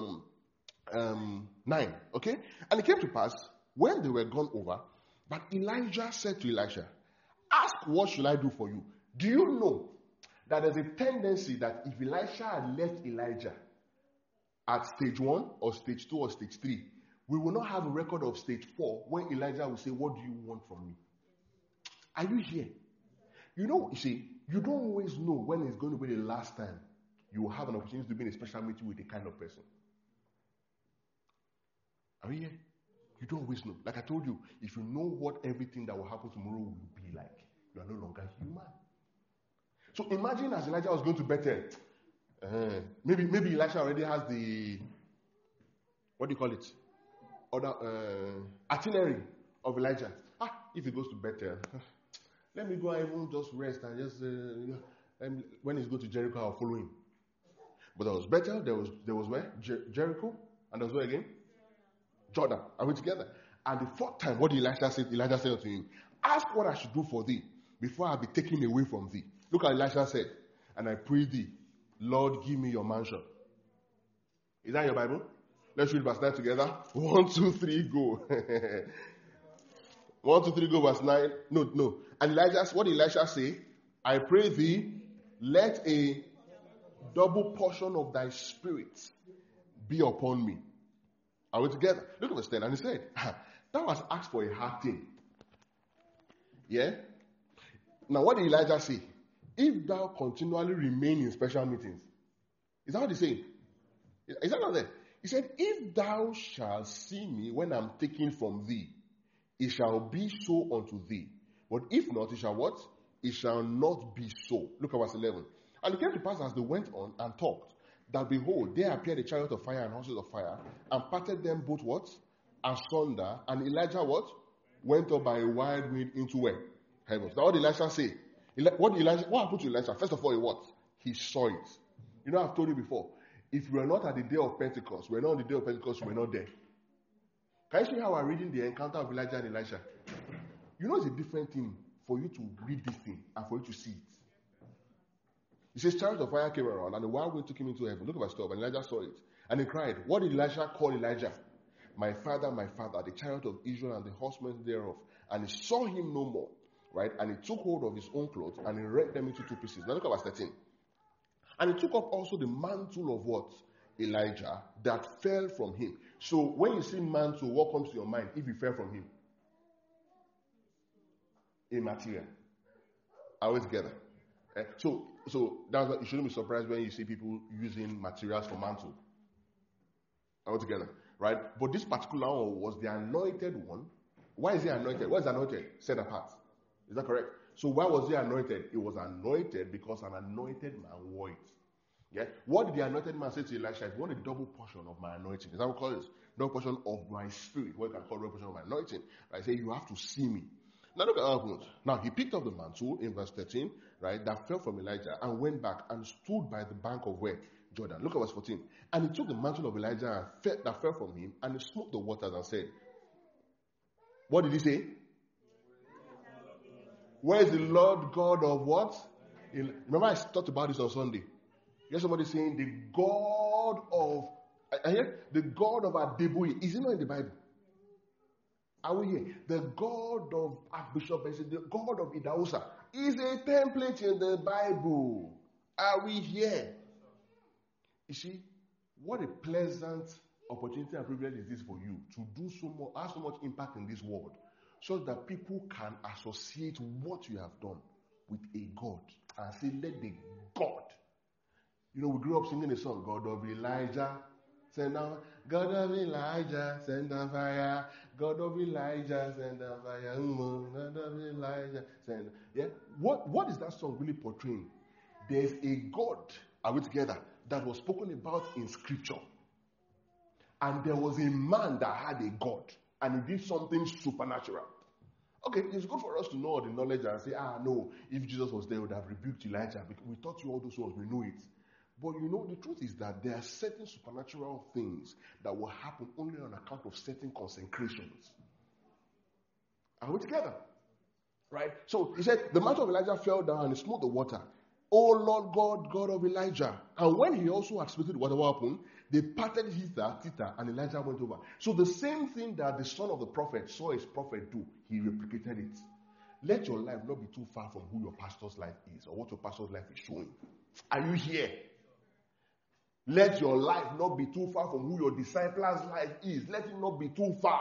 9, okay? And it came to pass, when they were gone over, but Elijah said to Elisha, ask what shall I do for you? Do you know that there's a tendency that if Elisha had left Elijah at stage 1 or stage 2 or stage 3, we will not have a record of stage 4 when Elijah will say, what do you want from me? Are you here? You see, you don't always know when it's going to be the last time you will have an opportunity to be in a special meeting with a kind of person. Are you here? You don't always know. Like I told you, if you know what everything that will happen tomorrow will be like, you are no longer human. So imagine as Elijah was going to Bethel, maybe Elisha already has the, what do you call it? Itinerary of Elijah. If he goes to Bethel, let me go and even just rest and just, when he's going to Jericho, I'll follow him. But there was Bethel, there was where? Jericho, and there was where again? Jordan. Are we together? And the fourth time, what did Elijah said to him, ask what I should do for thee before I be taken away from thee. Look at Elisha said, and I pray thee, Lord, give me your mansion. Is that your Bible? Let's read verse 9 together. 1, 2, 3, go. 1, 2, 3, go, verse 9. No. And what did Elisha say? I pray thee, let a double portion of thy spirit be upon me. Are we together? Look at verse 10. And he said, thou hast asked for a hard thing. Yeah? Now what did Elijah say? If thou continually remain in special meetings. Is that what he's saying? Is that not there? He said, if thou shalt see me when I'm taken from thee, it shall be so unto thee. But if not, it shall what? It shall not be so. Look at verse 11. And it came to pass as they went on and talked, that behold, there appeared a chariot of fire and horses of fire, and parted them both what? Asunder. And Elijah what? Went up by a wild wind into where? Heavens. Now what did Elisha say? What happened to Elisha? First of all, he what? He saw it. You know, I've told you before, if we are not at the day of Pentecost, we're not on the day of Pentecost, we're not there. Can you see how we're reading the encounter of Elijah and Elisha? You know, it's a different thing for you to read this thing and for you to see it. He says, chariot of fire came around, and the wild wind took him into heaven. Look at verse 12. And Elijah saw it. And he cried, what did Elisha call Elijah? My father, the chariot of Israel and the horsemen thereof. And he saw him no more. Right? And he took hold of his own clothes and he rent them into 2 pieces. Now look at verse 13. And he took up also the mantle of what? Elijah, that fell from him. So when you see mantle, what comes to your mind if he fell from him? A material. Are we together? So that's what you shouldn't be surprised when you see people using materials for mantle. Are we together? Right? But this particular one was the anointed one. Why is he anointed? What is anointed? Set apart. Is that correct? So why was he anointed? It was anointed because an anointed man wore it. Yeah? What did the anointed man say to Elisha? If you want a double portion of my anointing, is that what we call it? Double portion of my spirit. What you can call double portion of my anointing. I say you have to see me. Now look at what happened. Now he picked up the mantle in verse 13, right, that fell from Elijah and went back and stood by the bank of where? Jordan. Look at verse 14. And he took the mantle of Elijah that fell from him and he smote the waters and said, what did he say? Where is the Lord God of what? Remember I talked about this on Sunday. Here's somebody saying the God of, the God of Adeboye. Is it not in the Bible? Are we here? The God of Archbishop, the God of Idahosa is a template in the Bible. Are we here? You see, what a pleasant opportunity and privilege is this for you to do have so much impact in this world, so that people can associate what you have done with a God and say, let the God. You know, we grew up singing a song, God of Elijah, send down, God of Elijah, send down fire, God of Elijah, send down fire, God of Elijah, send down. Yeah? What is that song really portraying? There's a God, are we together, that was spoken about in scripture. And there was a man that had a God, and he did something supernatural. Okay, it's good for us to know the knowledge and say, no, if Jesus was there, we would have rebuked Elijah. Because we taught you all those ones, we know it. But you know, the truth is that there are certain supernatural things that will happen only on account of certain consecrations. Are we together? Right? So he said, the mantle of Elijah fell down and he smote the water. Oh Lord God, God of Elijah. And when he also had split the water, what happened? They parted thither, and Elijah went over. So the same thing that the son of the prophet saw his prophet do, he replicated it. Let your life not be too far from who your pastor's life is or what your pastor's life is showing. Are you here? Let your life not be too far from who your disciples' life is. Let it not be too far.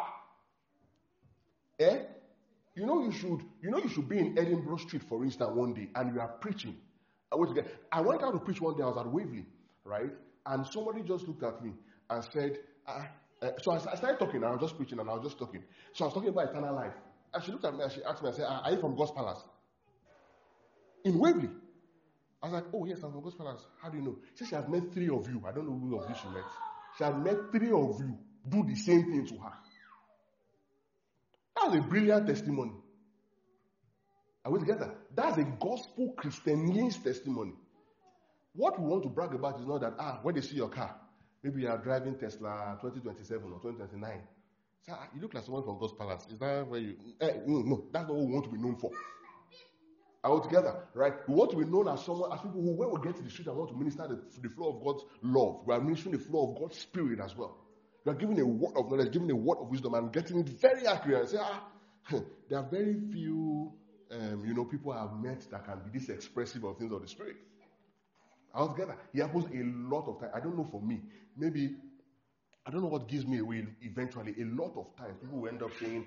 You know you should be in Edinburgh Street, for instance, one day, and you are preaching. I went out to preach one day. I was at Waverley, right? And somebody just looked at me and said, so I started talking, and I was just preaching, and I was just talking. So I was talking about eternal life. And she looked at me and she asked me, I said, are you from God's Palace? In Waverley. I was like, oh yes, I'm from God's Palace. How do you know? She said she had met 3 of you. I don't know who of you she met. She had met 3 of you do the same thing to her. That's a brilliant testimony. Are we together? That's a gospel Christianese testimony. What we want to brag about is not that, when they see your car, maybe you are driving Tesla 2027 or 2029. So, you look like someone from God's Palace. Is that where you... No, that's not what we want to be known for. Are we together? Right? We want to be known as someone, as people who, when we get to the street and want to minister the flow of God's love, we are ministering the flow of God's Spirit as well. You are giving a word of knowledge, giving a word of wisdom, and getting it very accurate. And say, there are very few, people I have met that can be this expressive of things of the Spirit. Altogether, it happens a lot of times. I don't know for me. Maybe, I don't know what gives me away eventually. A lot of times, people will end up saying,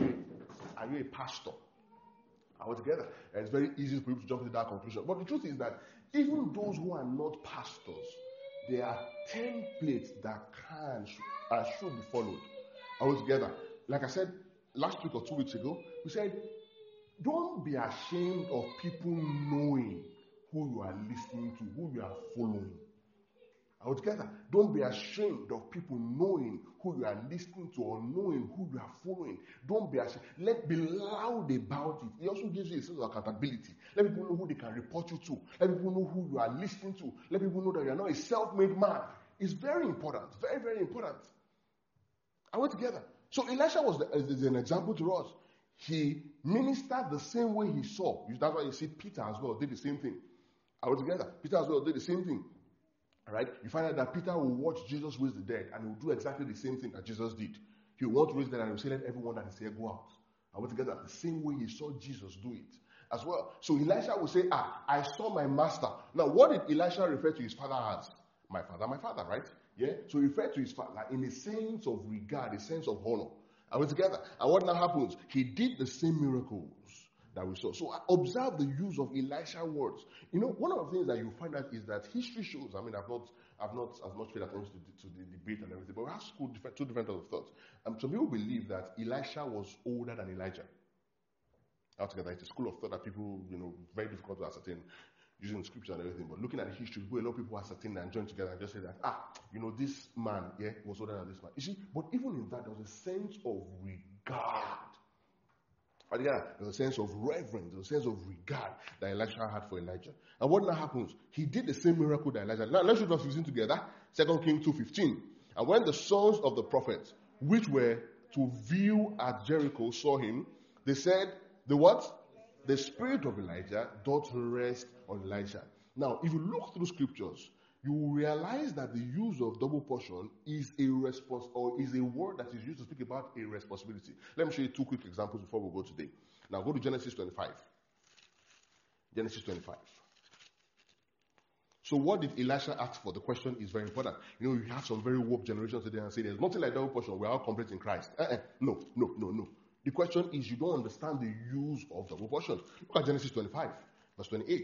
are you a pastor? Altogether. And it's very easy for people to jump into that conclusion. But the truth is that even those who are not pastors, there are templates that can and should be followed. Altogether. Like I said last week or 2 weeks ago, we said, don't be ashamed of people knowing who you are listening to, who you are following. Altogether, don't be ashamed of people knowing who you are listening to or knowing who you are following. Don't be ashamed. Be loud about it. It also gives you a sense of accountability. Let people know who they can report you to. Let people know who you are listening to. Let people know that you are not a self-made man. It's very important. Very, very important. Altogether. So Elisha is an example to us. He ministered the same way he saw. That's why you see Peter as well did the same thing. Altogether, Peter as well did the same thing. All right? You find out that Peter will watch Jesus raise the dead, and he will do exactly the same thing that Jesus did. He will want to raise the dead, and he will say, let everyone that is here go out. Altogether, the same way he saw Jesus do it as well. So Elisha will say, I saw my master. Now, what did Elisha refer to his father as? My father, right? Yeah? So he referred to his father in a sense of regard, a sense of honor. Altogether. And what now happens? He did the same miracles that we saw. So observe the use of Elisha's words. One of the things that you find out is that history shows, I've not as much paid attention to the debate and everything, but we have two different of thoughts. Some people believe that Elisha was older than Elijah. Altogether, it's a school of thought that people, very difficult to ascertain using scripture and everything. But looking at the history, a lot of people ascertain and join together and just say that, this man, was older than this man. You see, but even in that, there was a sense of regard. There's a sense of reverence, there's a sense of regard that Elisha had for Elijah. And what now happens? He did the same miracle that Elijah. Now let's read verse 15 together. 2 Kings 2:15. And when the sons of the prophets, which were to view at Jericho, saw him, they said, the what? The spirit of Elijah doth rest on Elisha. Now, if you look through scriptures, you will realize that the use of double portion is a response, or is a word that is used to speak about a responsibility. Let me show you two quick examples before we go today. Now go to Genesis 25. Genesis 25. So what did Elisha ask for? The question is very important. You have some very woke generations today and say there's nothing like double portion. We're all complete in Christ. No. The question is you don't understand the use of double portion. Look at Genesis 25, verse 28.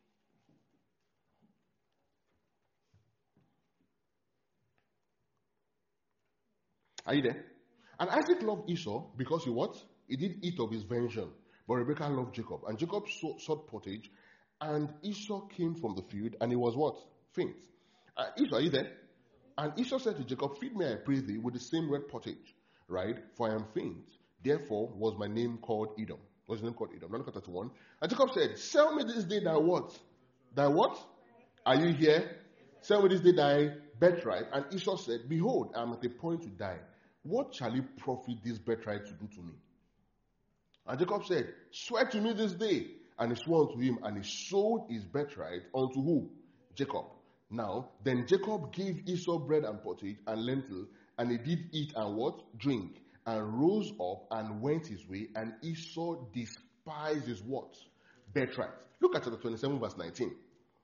Are you there? And Isaac loved Esau because he what? He did eat of his venison. But Rebekah loved Jacob. And Jacob sought pottage. And Esau came from the field. And he was what? Faint. Esau, are you there? And Esau said to Jacob, feed me, I pray thee, with the same red pottage. Right? For I am faint. Therefore was my name called Edom. Was his name called Edom? Now look at 31. And Jacob said, sell me this day thy what? Thy what? Are you here? Sell me this day thy birthright. And Esau said, behold, I am at a point to die. What shall it profit this birthright to do to me? And Jacob said, swear to me this day. And he swore unto him, and he sold his birthright unto who? Jacob. Now, then Jacob gave Esau bread and pottage and lentil, and he did eat and what? Drink, and rose up and went his way, and Esau despised his what? Birthright. Look at chapter 27, verse 19.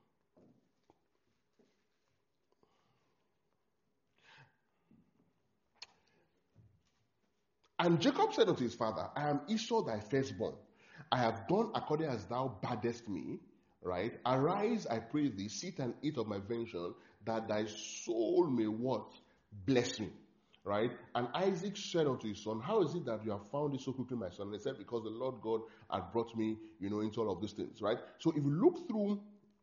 And Jacob said unto his father, I am Esau thy firstborn. I have done according as thou badest me. Right? Arise, I pray thee, sit and eat of my venison, that thy soul may what? Bless me. Right? And Isaac said unto his son, how is it that you have found it so quickly, my son? And he said, because the Lord God had brought me, into all of these things. Right? So if you look through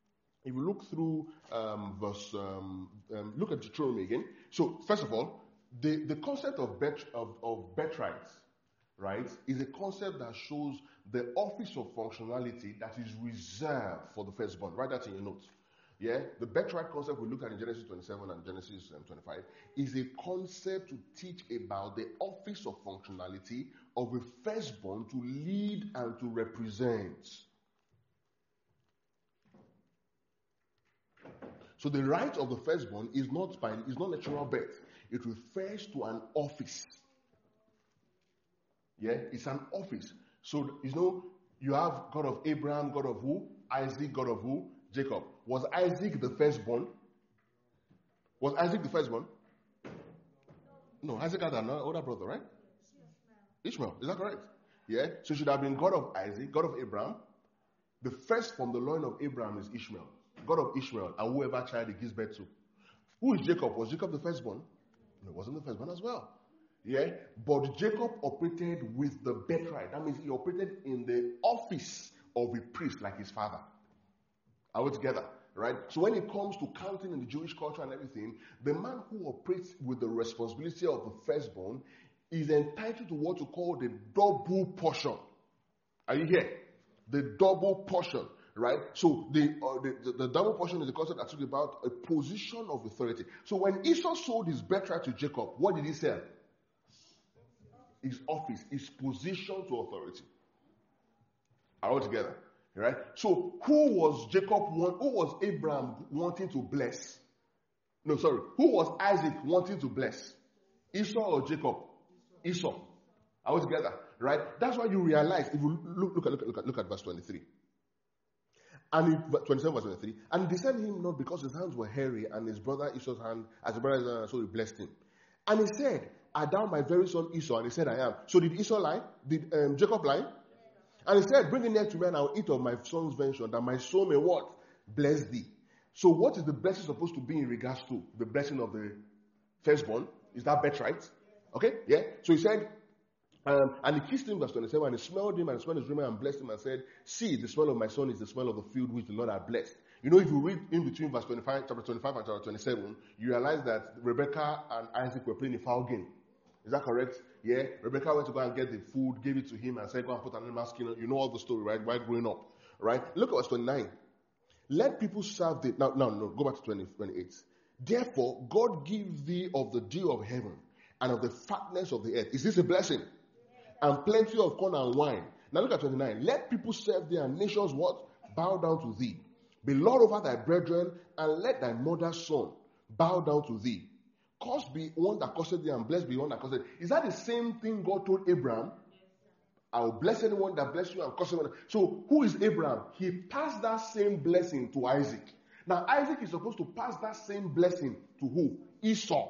look at Deuteronomy again. So first of all, the concept of birthright, right, is a concept that shows the office of functionality that is reserved for the firstborn. Write that in your notes. Yeah, the birthright concept we look at in Genesis 27 and Genesis 25 is a concept to teach about the office of functionality of a firstborn to lead and to represent. So the right of the firstborn is not natural birth. It refers to an office. Yeah, it's an office. So, you have God of Abraham, God of who? Isaac, God of who? Jacob. Was Isaac the firstborn? Was Isaac the firstborn? No, Isaac had an older brother, right? Ishmael. Is that correct? Yeah. So it should have been God of Isaac, God of Abraham. The first from the line of Abraham is Ishmael. God of Ishmael, and whoever child he gives birth to. Who is Jacob? Was Jacob the firstborn? No, it wasn't the firstborn as well. Yeah. But Jacob operated with the birthright. That means he operated in the office of a priest like his father. Are we together? Right? So when it comes to counting in the Jewish culture and everything, the man who operates with the responsibility of the firstborn is entitled to what you call the double portion. Are you here? The double portion, right? So the double portion is the concept I talked about, a position of authority. So when Esau sold his birthright to Jacob, what did he sell? His office, his position to authority. Are we together? Right? So who was Abraham wanting to bless? No, sorry. Who was Isaac wanting to bless? Esau or Jacob? Esau. Are we together? Right? That's why you realize, if you look at verse 23. And in 27 verse 23. And he sent him not because his hands were hairy, and his brother Esau's hand, as his brother's hand, so he blessed him. And he said, "Art thou my very son Esau?" And he said, "I am." So did Esau lie? Did Jacob lie? And he said, "Bring it near to me, and I will eat of my son's venture, that my soul may what? Bless thee." So what is the blessing supposed to be in regards to? The blessing of the firstborn? Is that birthright? Okay? Yeah? So he said, and he kissed him, verse 27, and he smelled him, and smelled his raiment, and blessed him, and said, "See, the smell of my son is the smell of the field which the Lord hath blessed." You know, if you read in between verse 25, chapter 25 and chapter 27, you realize that Rebekah and Isaac were playing a foul game. Is that correct? Yeah. Rebekah went to go and get the food, gave it to him, and said, "Go and put an animal skin on." You know all the story, right? While growing up. Right? Look at verse 29. Let people serve thee. No, go back to 28. Therefore, God give thee of the dew of heaven and of the fatness of the earth. Is this a blessing? And plenty of corn and wine. Now look at 29. Let people serve thee, and nations what? Bow down to thee. Be Lord over thy brethren, and let thy mother's son bow down to thee. Cursed be one that cursed thee, and blessed be one that cursed thee. Is that the same thing God told Abraham? I will bless anyone that bless you, and curse anyone. So who is Abraham? He passed that same blessing to Isaac. Now Isaac is supposed to pass that same blessing to who? Esau.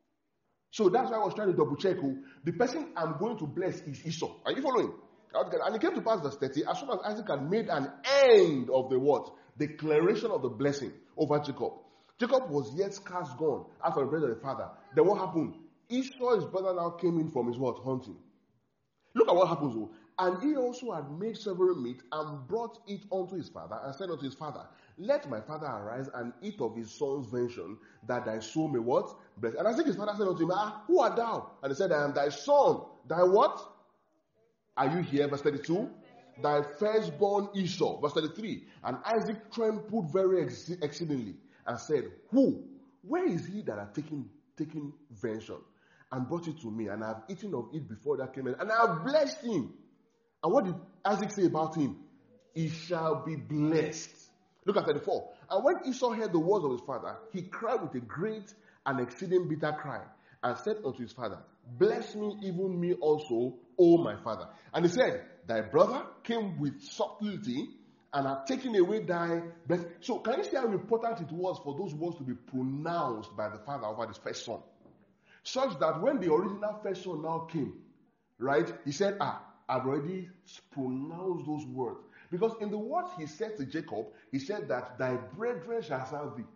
So that's why I was trying to double check who. The person I'm going to bless is Esau. Are you following? And it came to pass verse 30. As soon as Isaac had made an end of the what? Declaration of the blessing over Jacob. Jacob was yet scarce gone after the bread of the father. Then what happened? Esau, his brother, now came in from his what? Hunting. Look at what happens though. And he also had made several meat and brought it unto his father, and said unto his father, "Let my father arise and eat of his son's venison, that thy soul may what? Bless." And I think his father said unto him, "Who art thou?" And he said, "I am thy son." Thy what? Are you here? Verse 32. Thy firstborn Esau. Verse 33. And Isaac trembled very exceedingly, and said, "Who? Where is he that hath taken venison, and brought it to me? And I have eaten of it before that came in, and I have blessed him." And what did Isaac say about him? He shall be blessed. Look at 34. And when Esau heard the words of his father, he cried with a great and exceeding bitter cry, and said unto his father, "Bless me, even me also, O my father." And he said, "Thy brother came with subtlety, and hath taken away thy blessing." So can you see how important it was for those words to be pronounced by the father over his first son? Such that when the original first son now came, right, he said, I've already pronounced those words. Because in the words he said to Jacob, he said that thy brethren shall serve thee.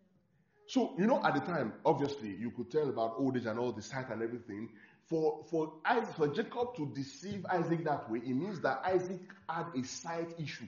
So, at the time, obviously, you could tell about old age and all the sight and everything. For Jacob to deceive Isaac that way, it means that Isaac had a sight issue.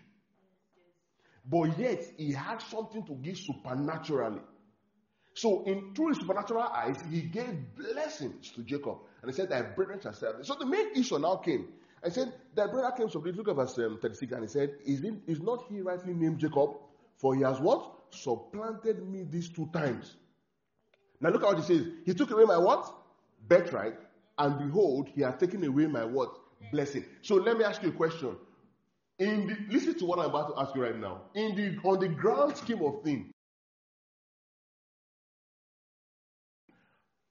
But yet, he had something to give supernaturally. So, through his supernatural eyes, he gave blessings to Jacob. And he said, "Thy brethren shall serve thee." So the main Esau now came. I said, "Thy brother came." So look at verse 36. And he said, Is not he rightly named Jacob? For he has what? Supplanted me these 2 times. Now look at what he says. He took away my what? Birthright. And behold, he has taken away my what? Blessing. So let me ask you a question. Listen to what I'm about to ask you right now. On the grand scheme of things,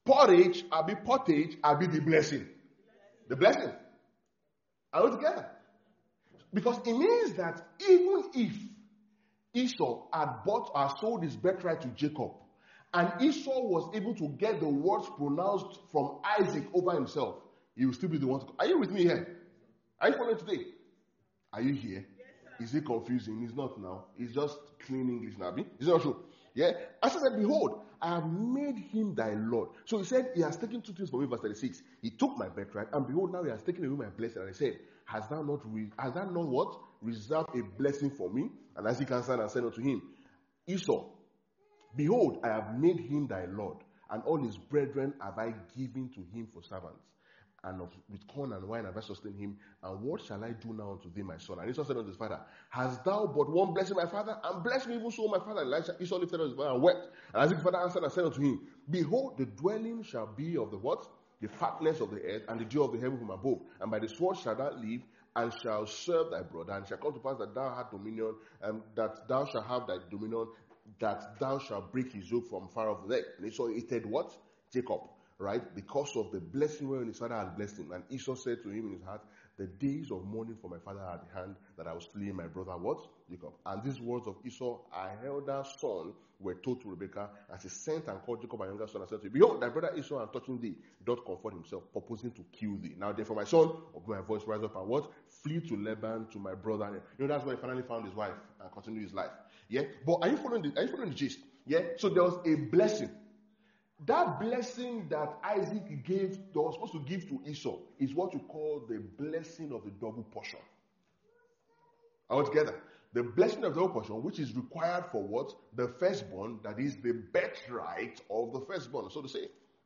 Porridge, I'll be pottage, I'll be the blessing. The blessing. Are we together? Because it means that even if Esau had bought or sold his birthright to Jacob, and Esau was able to get the words pronounced from Isaac over himself, he will still be the one to go. Are you with me here? Are you following today? Are you here? Is it confusing? It's not now. It's just clean English now. Is it not true? Yeah? As I said, behold, I have made him thy Lord. So he said, he has taken two things from me, verse 36. He took my birthright, and behold, now he has taken away my blessing. And I said, Has thou not what? Reserved a blessing for me? And Isaac answered and said unto him, Esau, behold, I have made him thy Lord, and all his brethren have I given to him for servants. And with corn and wine have I sustained him. And what shall I do now unto thee, my son? And Esau said unto his father, Hast thou but one blessing, my father? And bless me even so, my father. And Esau lifted up his father and wept. And Isaac's father answered and said unto him, Behold, the dwelling shall be of the what? The fatness of the earth, and the dew of the heaven from above. And by the sword shalt thou live, and shall serve thy brother. And it shall come to pass that thou hast dominion, that thou shalt have thy dominion, that thou shalt break his yoke from far off the neck. And Esau hated what? Jacob. Right? Because of the blessing wherein his father had blessed him. And Esau said to him in his heart, The days of mourning for my father are at hand, that I will slay my brother what? Jacob. And these words of Esau, our elder son, were told to Rebekah, as he sent and called Jacob, her younger son, and said to him, Behold, thy brother Esau, and touching thee, doth comfort himself, purposing to kill thee. Now therefore, my son, obey my voice, rise up and what? Flee to Laban, to my brother. You know, that's where he finally found his wife and continued his life. Yeah? But are you following the gist? Yeah? So there was a blessing. That blessing that Isaac was supposed to give to Esau, is what you call the blessing of the double portion. Altogether, the blessing of the double portion, which is required for what? The firstborn, that is the birthright of the firstborn, so to say.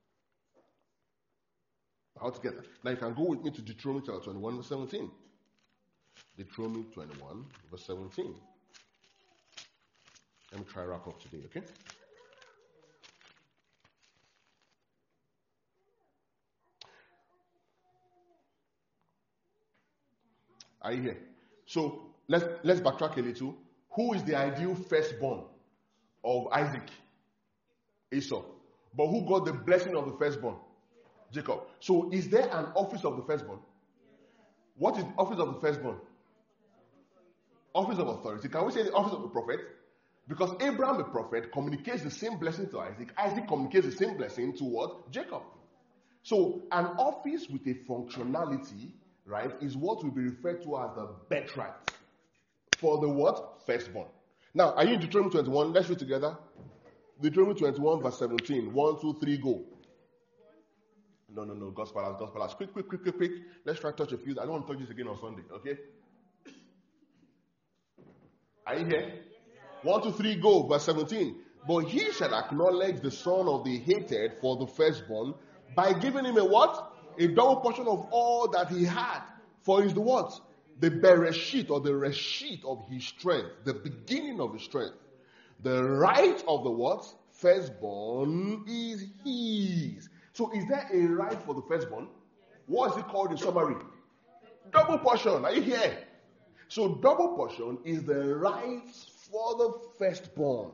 Altogether. Now you can go with me to Deuteronomy chapter 21, verse 17. Deuteronomy 21, verse 17. Let me try to wrap up today, okay? Are you here? So let's backtrack a little. Who is the ideal firstborn of Isaac? Esau. But who got the blessing of the firstborn? Jacob. So is there an office of the firstborn? What is the office of the firstborn? Office of authority. Can we say the office of the prophet? Because Abraham, the prophet, communicates the same blessing to Isaac. Isaac communicates the same blessing to what? Jacob. So an office with a functionality, right, is what will be referred to as the birthright for the what? Firstborn. Now, are you in Deuteronomy 21? Let's read together. Deuteronomy 21, verse 17. 1, 2, 3, go. No. Gospel. Quick. Let's try to touch a few. I don't want to touch this again on Sunday, okay? Are you here? 1, 2, 3, go. Verse 17. But he shall acknowledge the son of the hated for the firstborn by giving him a what? A double portion of all that he had. For is the what? The bereshit or the reshit of his strength. The beginning of his strength. The right of the what? Firstborn is his. So is there a right for the firstborn? What is it called in summary? Double portion. Are you here? So double portion is the right for the firstborn.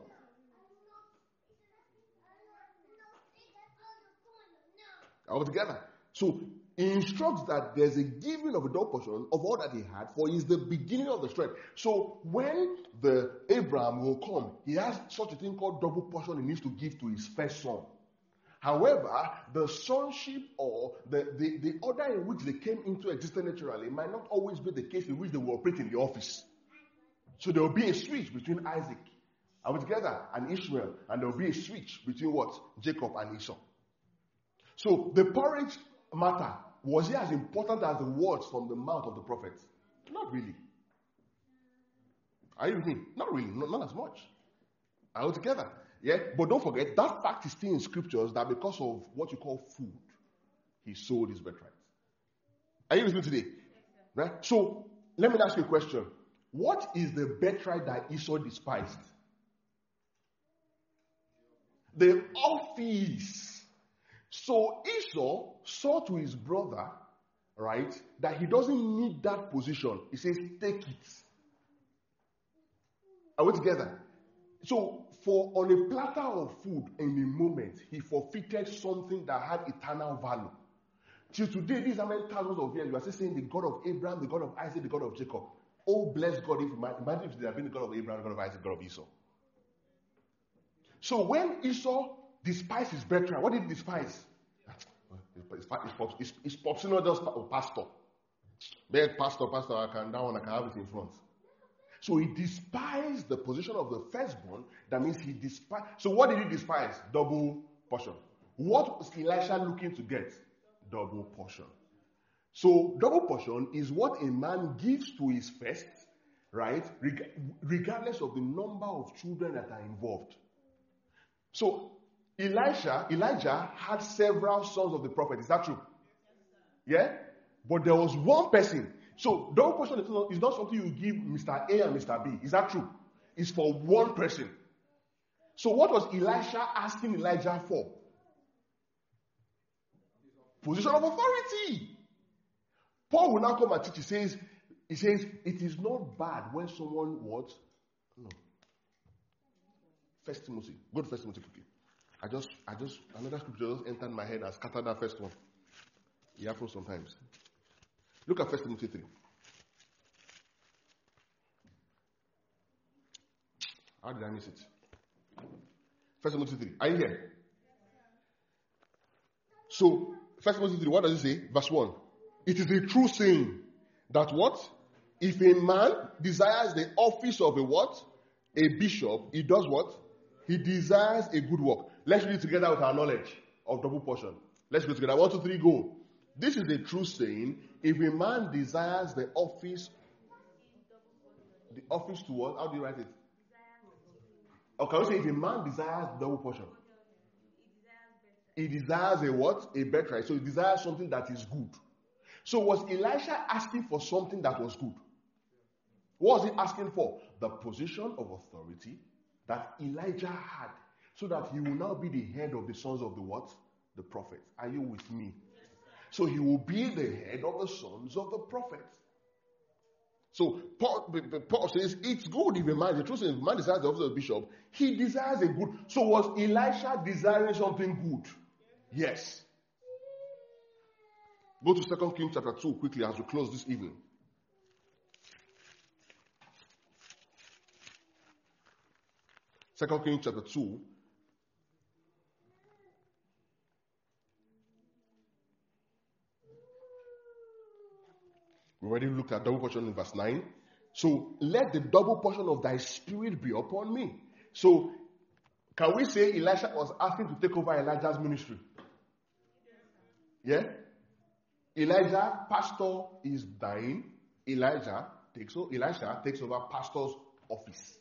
All together. So he instructs that there's a giving of a double portion of all that he had, for he is the beginning of the strength. So when the Abraham will come, he has such a thing called double portion he needs to give to his first son. However, the sonship or the order in which they came into existence naturally might not always be the case in which they will operate in the office. So there will be a switch between Isaac, are we together, and Ishmael, and there will be a switch between what? Jacob and Esau. So the porridge matter, was it as important as the words from the mouth of the prophet? Not really. Are you with me? Not really, not as much. Are we together? Yeah, but don't forget, that fact is still in scriptures that because of what you call food, he sold his birthright. Are you with me today? Right? So, let me ask you a question. What is the birthright that Esau despised? The office. So, Esau saw to his brother, right, that he doesn't need that position. He says, take it. Are we together? So, for on a platter of food in a moment, he forfeited something that had eternal value. Till today, these are many thousands of years, you are still saying the God of Abraham, the God of Isaac, the God of Jacob. Oh, bless God, imagine if they had been the God of Abraham, the God of Isaac, the God of Esau. So when Esau despised his birthright, what did he despise? It's Popsy, not just pastor. Beg pastor, I can have it in front. So he despised the position of the firstborn. That means he despised. So what did he despise? Double portion. What was Elisha looking to get? Double portion. So double portion is what a man gives to his first, right? Regardless of the number of children that are involved. So Elijah had several sons of the prophet. Is that true? Yeah? But there was one person. So double portion is not something you give Mr. A and Mr. B. Is that true? It's for one person. So what was Elisha asking Elijah for? Position of authority. Paul will now come and teach. He says, it is not bad when someone what? No. 1 Timothy. Go to 1 Timothy quickly. Another scripture just entered my head and scattered that first one. It happens sometimes. Look at 1 Timothy 3. How did I miss it? 1 Timothy 3. Are you here? So, 1 Timothy 3, what does it say? Verse 1. It is a true saying that what? If a man desires the office of a what? A bishop, he does what? He desires a good work. Let's read it together with our knowledge of double portion. Let's go together. 1, 2, 3, go. This is a true saying. If a man desires the office to what? How do you write it? Okay, we say if a man desires double portion. He desires a what? A birthright. So he desires something that is good. So was Elisha asking for something that was good? What was he asking for? The position of authority that Elijah had, so that he will now be the head of the sons of the what? The prophets. Are you with me? So he will be the head of the sons of the prophets. So Paul says it's good if a man, the truth is, if a man desires the office of bishop, he desires a good. So was Elisha desiring something good? Yes. Go to 2 Kings chapter 2 quickly as we close this evening. 2 Kings chapter 2. We already looked at double portion in verse 9. So let the double portion of thy spirit be upon me. So can we say Elisha was asking to take over Elijah's ministry? Yeah? Elijah, pastor is dying. Elisha takes over pastor's office.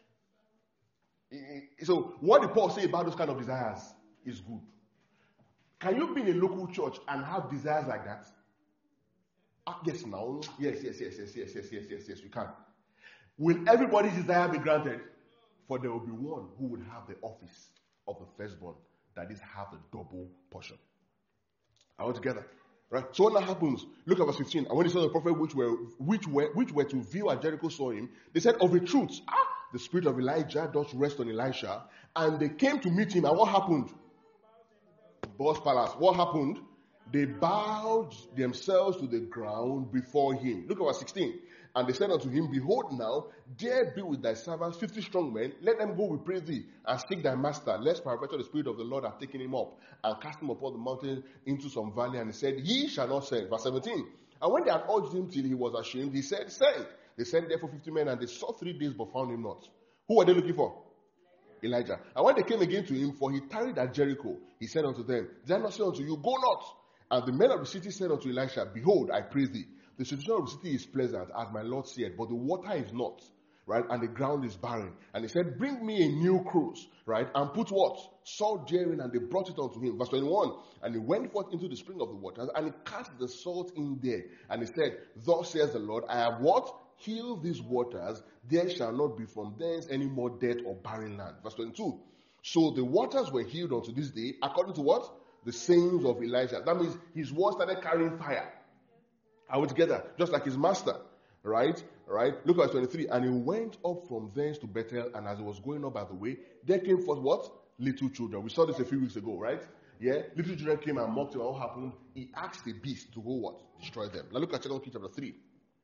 So what did Paul say about those kind of desires is good. Can you be in a local church and have desires like that? Yes, now. Yes, you can. Will everybody's desire be granted? For there will be one who will have the office of the firstborn, that is, have the double portion. Are we together? Right? So when that happens, look at verse 15. And when the sons of the prophet which were to view at Jericho saw him, they said, of a truth, the spirit of Elijah does rest on Elisha. And they came to meet him. And what happened? Boaz Palace. What happened? They bowed themselves to the ground before him. Look at verse 16. And they said unto him, behold now, there be with thy servants 50 strong men. Let them go, we pray thee, and seek thy master, lest peradventure the Spirit of the Lord hath taken him up, and cast him upon the mountain into some valley. And he said, ye shall not send. Verse 17. And when they had urged him till he was ashamed, he said, send. They sent therefore 50 men, and they sought 3 days, but found him not. Who were they looking for? Elijah. And when they came again to him, for he tarried at Jericho, he said unto them, did I not say unto you, go not? And the men of the city said unto Elisha, behold, I pray thee, the situation of the city is pleasant, as my Lord said, but the water is not, right? And the ground is barren. And he said, bring me a new cruse, right? And put what? Salt therein, and they brought it unto him. Verse 21, and he went forth into the spring of the waters, and he cast the salt in there. And he said, thus says the Lord, I have what? Healed these waters, there shall not be from thence any more death or barren land. Verse 22, so the waters were healed unto this day, according to what? The sayings of Elijah. That means his word started carrying fire. Are we together? Just like his master. Right? Look at verse 23. And he went up from thence to Bethel, and as he was going up by the way, there came forth what? Little children. We saw this a few weeks ago, right? Yeah? Little children came and mocked him. And what happened? He asked the beast to go what? Destroy them. Now look at 2 Kings chapter 3.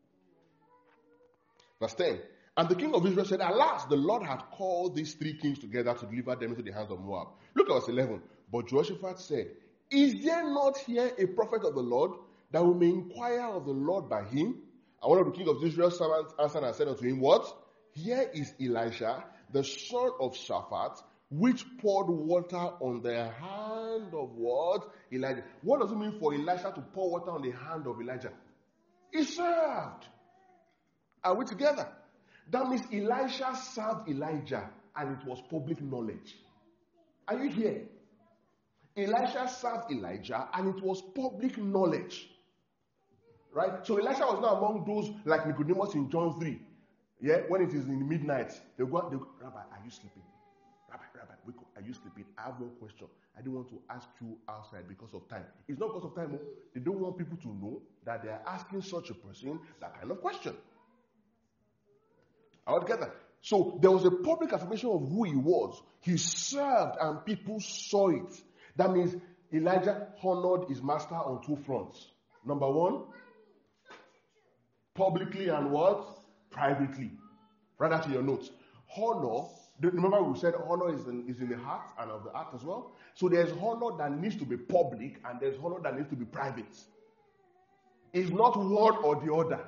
Verse 10. And the king of Israel said, Alas, the Lord hath called these three kings together to deliver them into the hands of Moab. Look at verse 11. But Jehoshaphat said, Is there not here a prophet of the Lord, that we may inquire of the Lord by him? And one of the king of Israel's servants answered and said unto him, What? Here is Elisha, the son of Shaphat, which poured water on the hand of what? Elijah. What does it mean for Elisha to pour water on the hand of Elijah? He served. Are we together? That means Elisha served Elijah, and it was public knowledge. Are you here? Elisha served Elijah, and it was public knowledge. Right? So Elisha was not among those like Nicodemus in John 3. Yeah, when it is in the midnight, they go, Rabbi, are you sleeping? Rabbi, wake up. Are you sleeping? I have one question. I didn't want to ask you outside because of time. It's not because of time. They don't want people to know that they are asking such a person that kind of question. All together. So there was a public affirmation of who he was. He served and people saw it. That means Elijah honored his master on two fronts. Number one, publicly and what? Privately. Write that to your notes. Honor, remember we said honor is in the heart and of the heart as well. So there's honor that needs to be public and there's honor that needs to be private. It's not one or the other.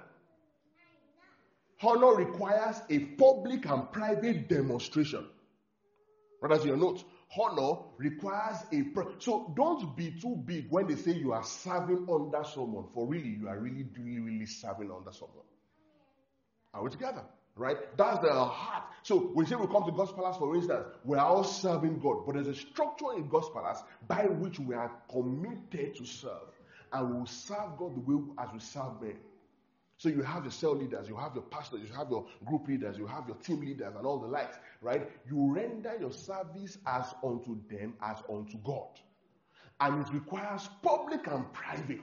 Honor requires a public and private demonstration. Write that to your notes. Honor requires so don't be too big when they say you are serving under someone. For really, you are really serving under someone. Are we together? Right? That's the heart. So when we say we come to God's palace, for instance, we are all serving God. But there's a structure in God's palace by which we are committed to serve. And we will serve God the way as we serve men. So you have your cell leaders, you have your pastors, you have your group leaders, you have your team leaders and all the likes, right? You render your service as unto them, as unto God. And it requires public and private.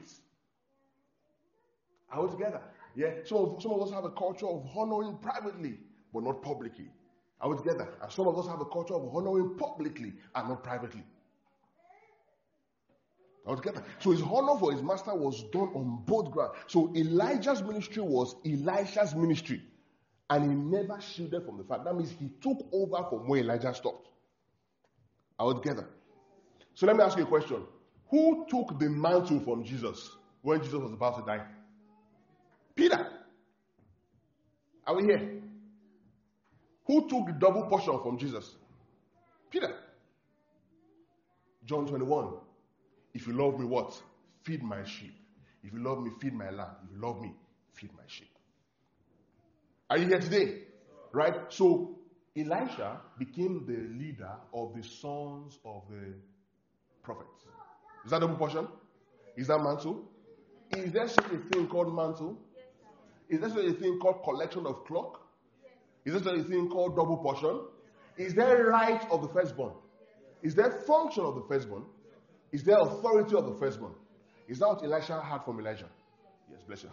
Are we together? Yeah? Some of us have a culture of honoring privately, but not publicly. Are we together? And some of us have a culture of honoring publicly and not privately. Altogether. So his honor for his master was done on both grounds. So Elijah's ministry was Elisha's ministry. And he never shielded from the fact. That means he took over from where Elijah stopped. Altogether. So let me ask you a question. Who took the mantle from Jesus when Jesus was about to die? Peter. Are we here? Who took the double portion from Jesus? Peter. John 21. If you love me, what? Feed my sheep. If you love me, feed my lamb. If you love me, feed my sheep. Are you here today? Right? So, Elisha became the leader of the sons of the prophets. Is that double portion? Is that mantle? Is there such a thing called mantle? Is there such a thing called collection of cloak? Is there such a thing called double portion? Is there right of the firstborn? Is there function of the firstborn? Is there authority of the firstborn? Is that what Elisha had from Elijah? Yes, bless you.